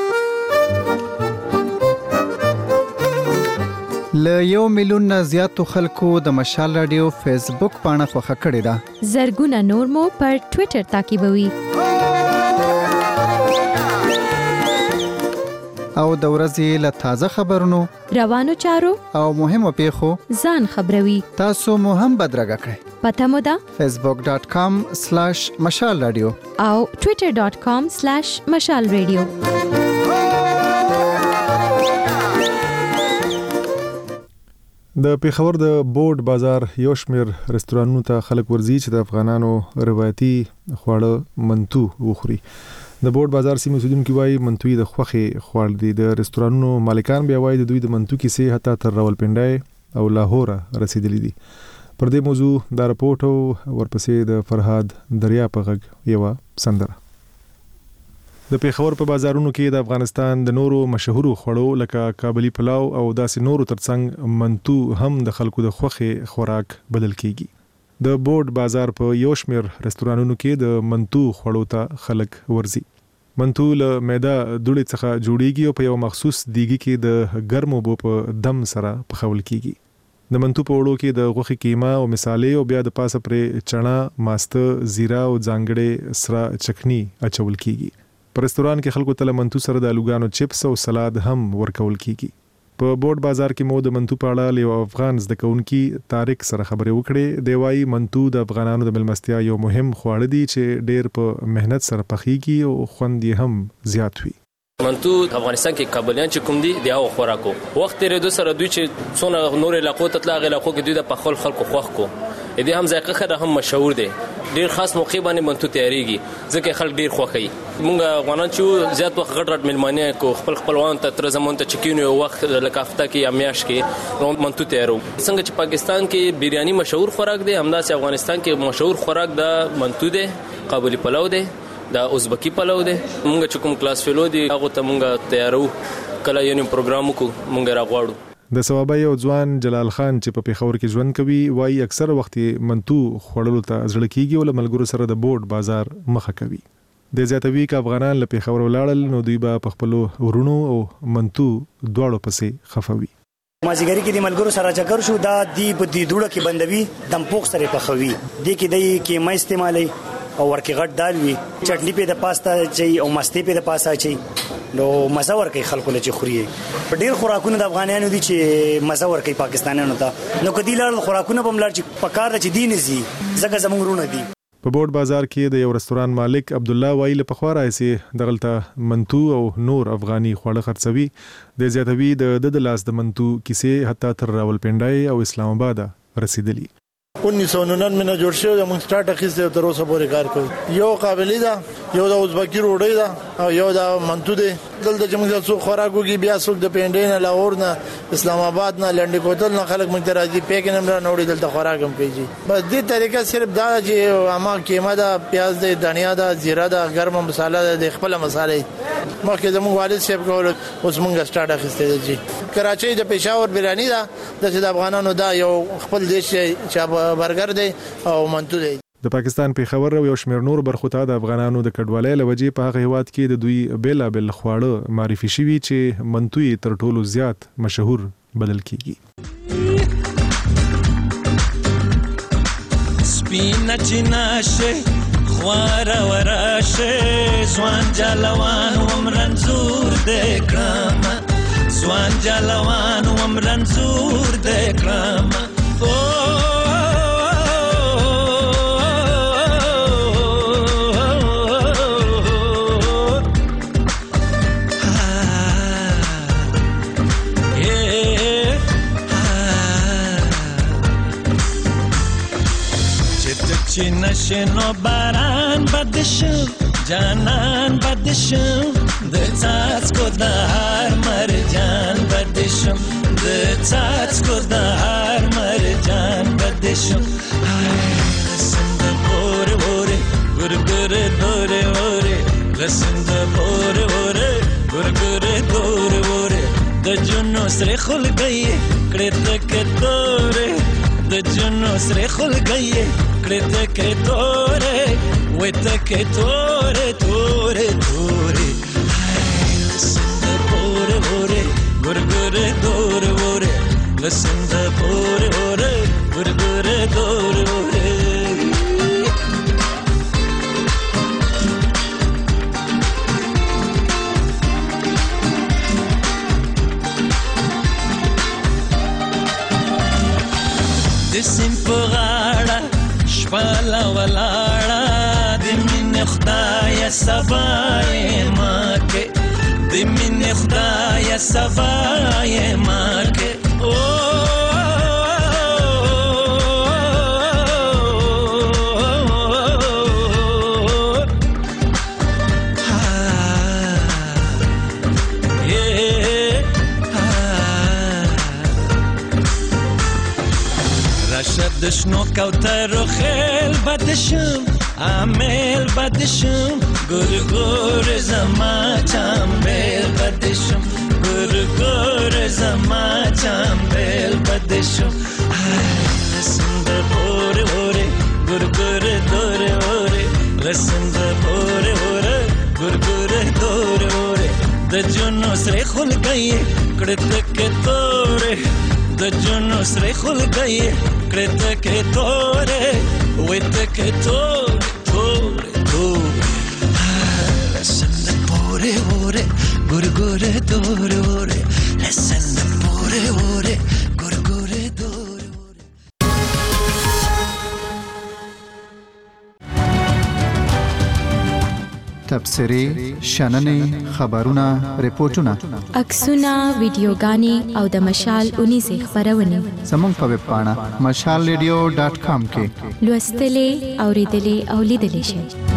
Speaker 28: له یو میلیون نه زیاتو خلکو د مشال رادیو فیسبوک پاڼه خوښه کړې ده.
Speaker 12: زرګونه نور مو پر ټویټر تعقیبوي
Speaker 28: او د ورځې له تازه خبرونو،
Speaker 12: روانو چارو
Speaker 28: او مهمو پیښو
Speaker 12: ځان خبروي.
Speaker 28: تاسو مو هم بدرګه کړئ.
Speaker 12: پته مو ده
Speaker 28: فیسبوک ډاټ کام سلاش مشال رادیو
Speaker 12: او ټویټر ډاټ کام سلاش مشال رادیو.
Speaker 1: د پیښور د بورډ بازار یو شمیر رستورانونو ته خلک ورځي چې د افغانانو روایتي خواړه منتو وخوري. د بورډ بازار سیمه اوسیدونکو وایي منتوي د خوخي خواړه دي. د رستورانونو مالکان بیا وایي د دوی د منتو کیسې حتی تر راولپنډای او لاهور رسیدلې دي. پر دې موضوع دا رپورټ او ورپسې د فرهاد دریا په غږ یو سندره. د پیښور په بازارونو کې د افغانستان د نورو مشهورو خوړو لکه کابلی پلاو او داسې نورو ترڅنګ منتو هم د خلکو د خوخي خوراک بدل کیږي. د بورډ بازار په یو شمیر رستورانونو کې د منتو خوړو ته خلک ورځي. منتو له میده دوړې څخه جوړیږي او په یو مخصوص دیګي کې د ګرمو بو په دم سره پخول کیږي. د منتو په وړو کې د غوښې کیما او مصالې او بیا د پاسه پرې چنا، ماسته، زیرا او ځانګړې سره چکنی اچول کیږي. په رستوران کې خلکو ته منتو سره د الوګانو چپس او سلاد هم ورکول کیږي. په بورډ بازار کې مو د منتو په اړه یو افغان زده کوونکی طارق سره خبرې وکړې. دی وايي منتو د افغانانو د ملمستیا یو مهم خواړه دي چې ډېر په مهنت سره پخېږي او خوند یې هم زیات وي.
Speaker 2: منتو افغانستان کې کابلیان چې کوم دي د هغه خوراکو وخت لري د سره دوی چې څونه نور علاقو ته تلاغه علاقو کې دوی د پخول خلکو خوښ کو دي هم ځکه خره هم مشهور دي. ډیر خاص موقع باندې منتو تیاریږي ځکه خلک ډیر خوښي. مونږ افغانان چې زیات وخت غټ غټ ملمانه کو خپل خپلوان ته تر زمون ته چکینو وخت لکه هفته کې یا میاش کې منتو تیارو. څنګه چې پاکستان کې بریانی مشهور خوراک دی همداسې افغانستان کې مشهور خوراک د منتو دی، قابلی پلاو دی، د ازبکی پلاو دی. مونږ چې کوم کلاس فیلو دی هغه ته مونږ تیارو کله یو پروګرام کو مونږ راغواړو. د ثوابي او ځوان جلال خان چې په پیښور کې ژوند کوي وایي اکثر وخت منتو خوړلو ته زړه کیږي او ملګرو سره د بورډ بازار مخه کوي. د زیاتوي ک افغانان له پیښور ولاړل نو دوی به په خپل ورونو او منتو دواړو پسې خفوي.
Speaker 3: مازیګری کې د ملګرو سره چکر شو دا دی په دې دوړه کې بندوي دم پوخ سره پخوي د کې دای کې ما استعمالي او ورکه غټ دال وی چټنی په د پاستا چي او مستي په د پاسا چي نو مزه ورکه خلکو له چخوري. په ډیر خوراکونو د افغانانو دي چې مزه ورکه پاکستانیانو ته نو کدي لړ خوراکونه په ملار چې پکار چې دین زی زګه زمونږ رونه دي.
Speaker 1: په بورډ بازار کې د یو رستوران مالک عبد الله وایي له پخوا راځي دغلته منتو او نور افغاني خواړه خرڅوي. د زیاتوي د د لاس د منتو کیسې حتی تر راولپنډای او اسلام آباد رسیدلی.
Speaker 5: उन्नीस सौ निन्यानवे में جوړ شو د مونږ سٹارټ اخیسته تر اوسه پورې کار کوي. یو قابلی ده، یو د ازبکی روډی ده او یو د منتو ده. دلته چې موږ څو خوراکو کې بیا څوک د پینډین نه لاهور نه اسلام آباد نه لنډ کوتل نه خلک موږ ته راځي پیک نه نوړي دلته خوراک هم کوي. بس دې طریقه صرف دا چې اما کیما ده، پیاز ده، دھنیا ده، زیره ده، ګرم مصالحه ده، خپل مصالحه مخکې زموږ والد صاحب کول اوس موږ سٹارټ اخیسته دي. کراچۍ د پېښور بریانی ده د افغانانو دا یو خپل دیش چې برګر دی او منتو دی.
Speaker 1: د پاکستان پیښور او یو شمېر نور برخو ته د افغانانو د کډوالۍ لوجې په هغه هیواد کې د دوی بیلابل خواړه معرفي شوي چې منتوي تر ټولو زیات مشهور بلل کیږي.
Speaker 20: سپینه چیناشه خوار وراشه ځوان جلوان ومرنزور د کرام ځوان جلوان ومرنزور د کرام چی نشنو باران بدشم جانان بدشم د څاڅکو د هر مرجان بدشم د څاڅکو د هر مرجان بدشم لسن د پور وره ګر ګر دور وره لسن د پور وره ګر ګر دور وره د جنو سره خلګي کړه تک دوره د جنو سره خلګي کړه تک دوره و تک دوره دوره دوره لسن د پور وره ګر ګر دور وره لسن د پور وره ګر ګر دور وره دسم پغاړه شپاله ولاړه د مين خدای سبای ماکه د مين خدای سبای ماکه او د شنو کوترو خیل بدشم عامل بدشم ګور ګور زما چامبل بدشم ګور ګور زما چامبل بدشم لسند پوره اوره ګور ګور دوره اوره لسند پوره اوره ګور ګور دوره اوره د جنو سره خل گئی کړت کې توره د جنو سره خل گئی کړت کې توره وېت کې توره توره توره لسند پوره اوره ګور ګور دوره اوره لسند پوره اوره ګور ګور دوره
Speaker 28: تبصرې شننې خبرونه ریپورتونه
Speaker 12: عکسونه ویډیوګانې او د مشال اونیزه خبرونه
Speaker 28: زموږ په ویب پاڼه مشال ریډیو ډاټ کام کې
Speaker 12: لوستلې اوریدلې او لیدلې شئ.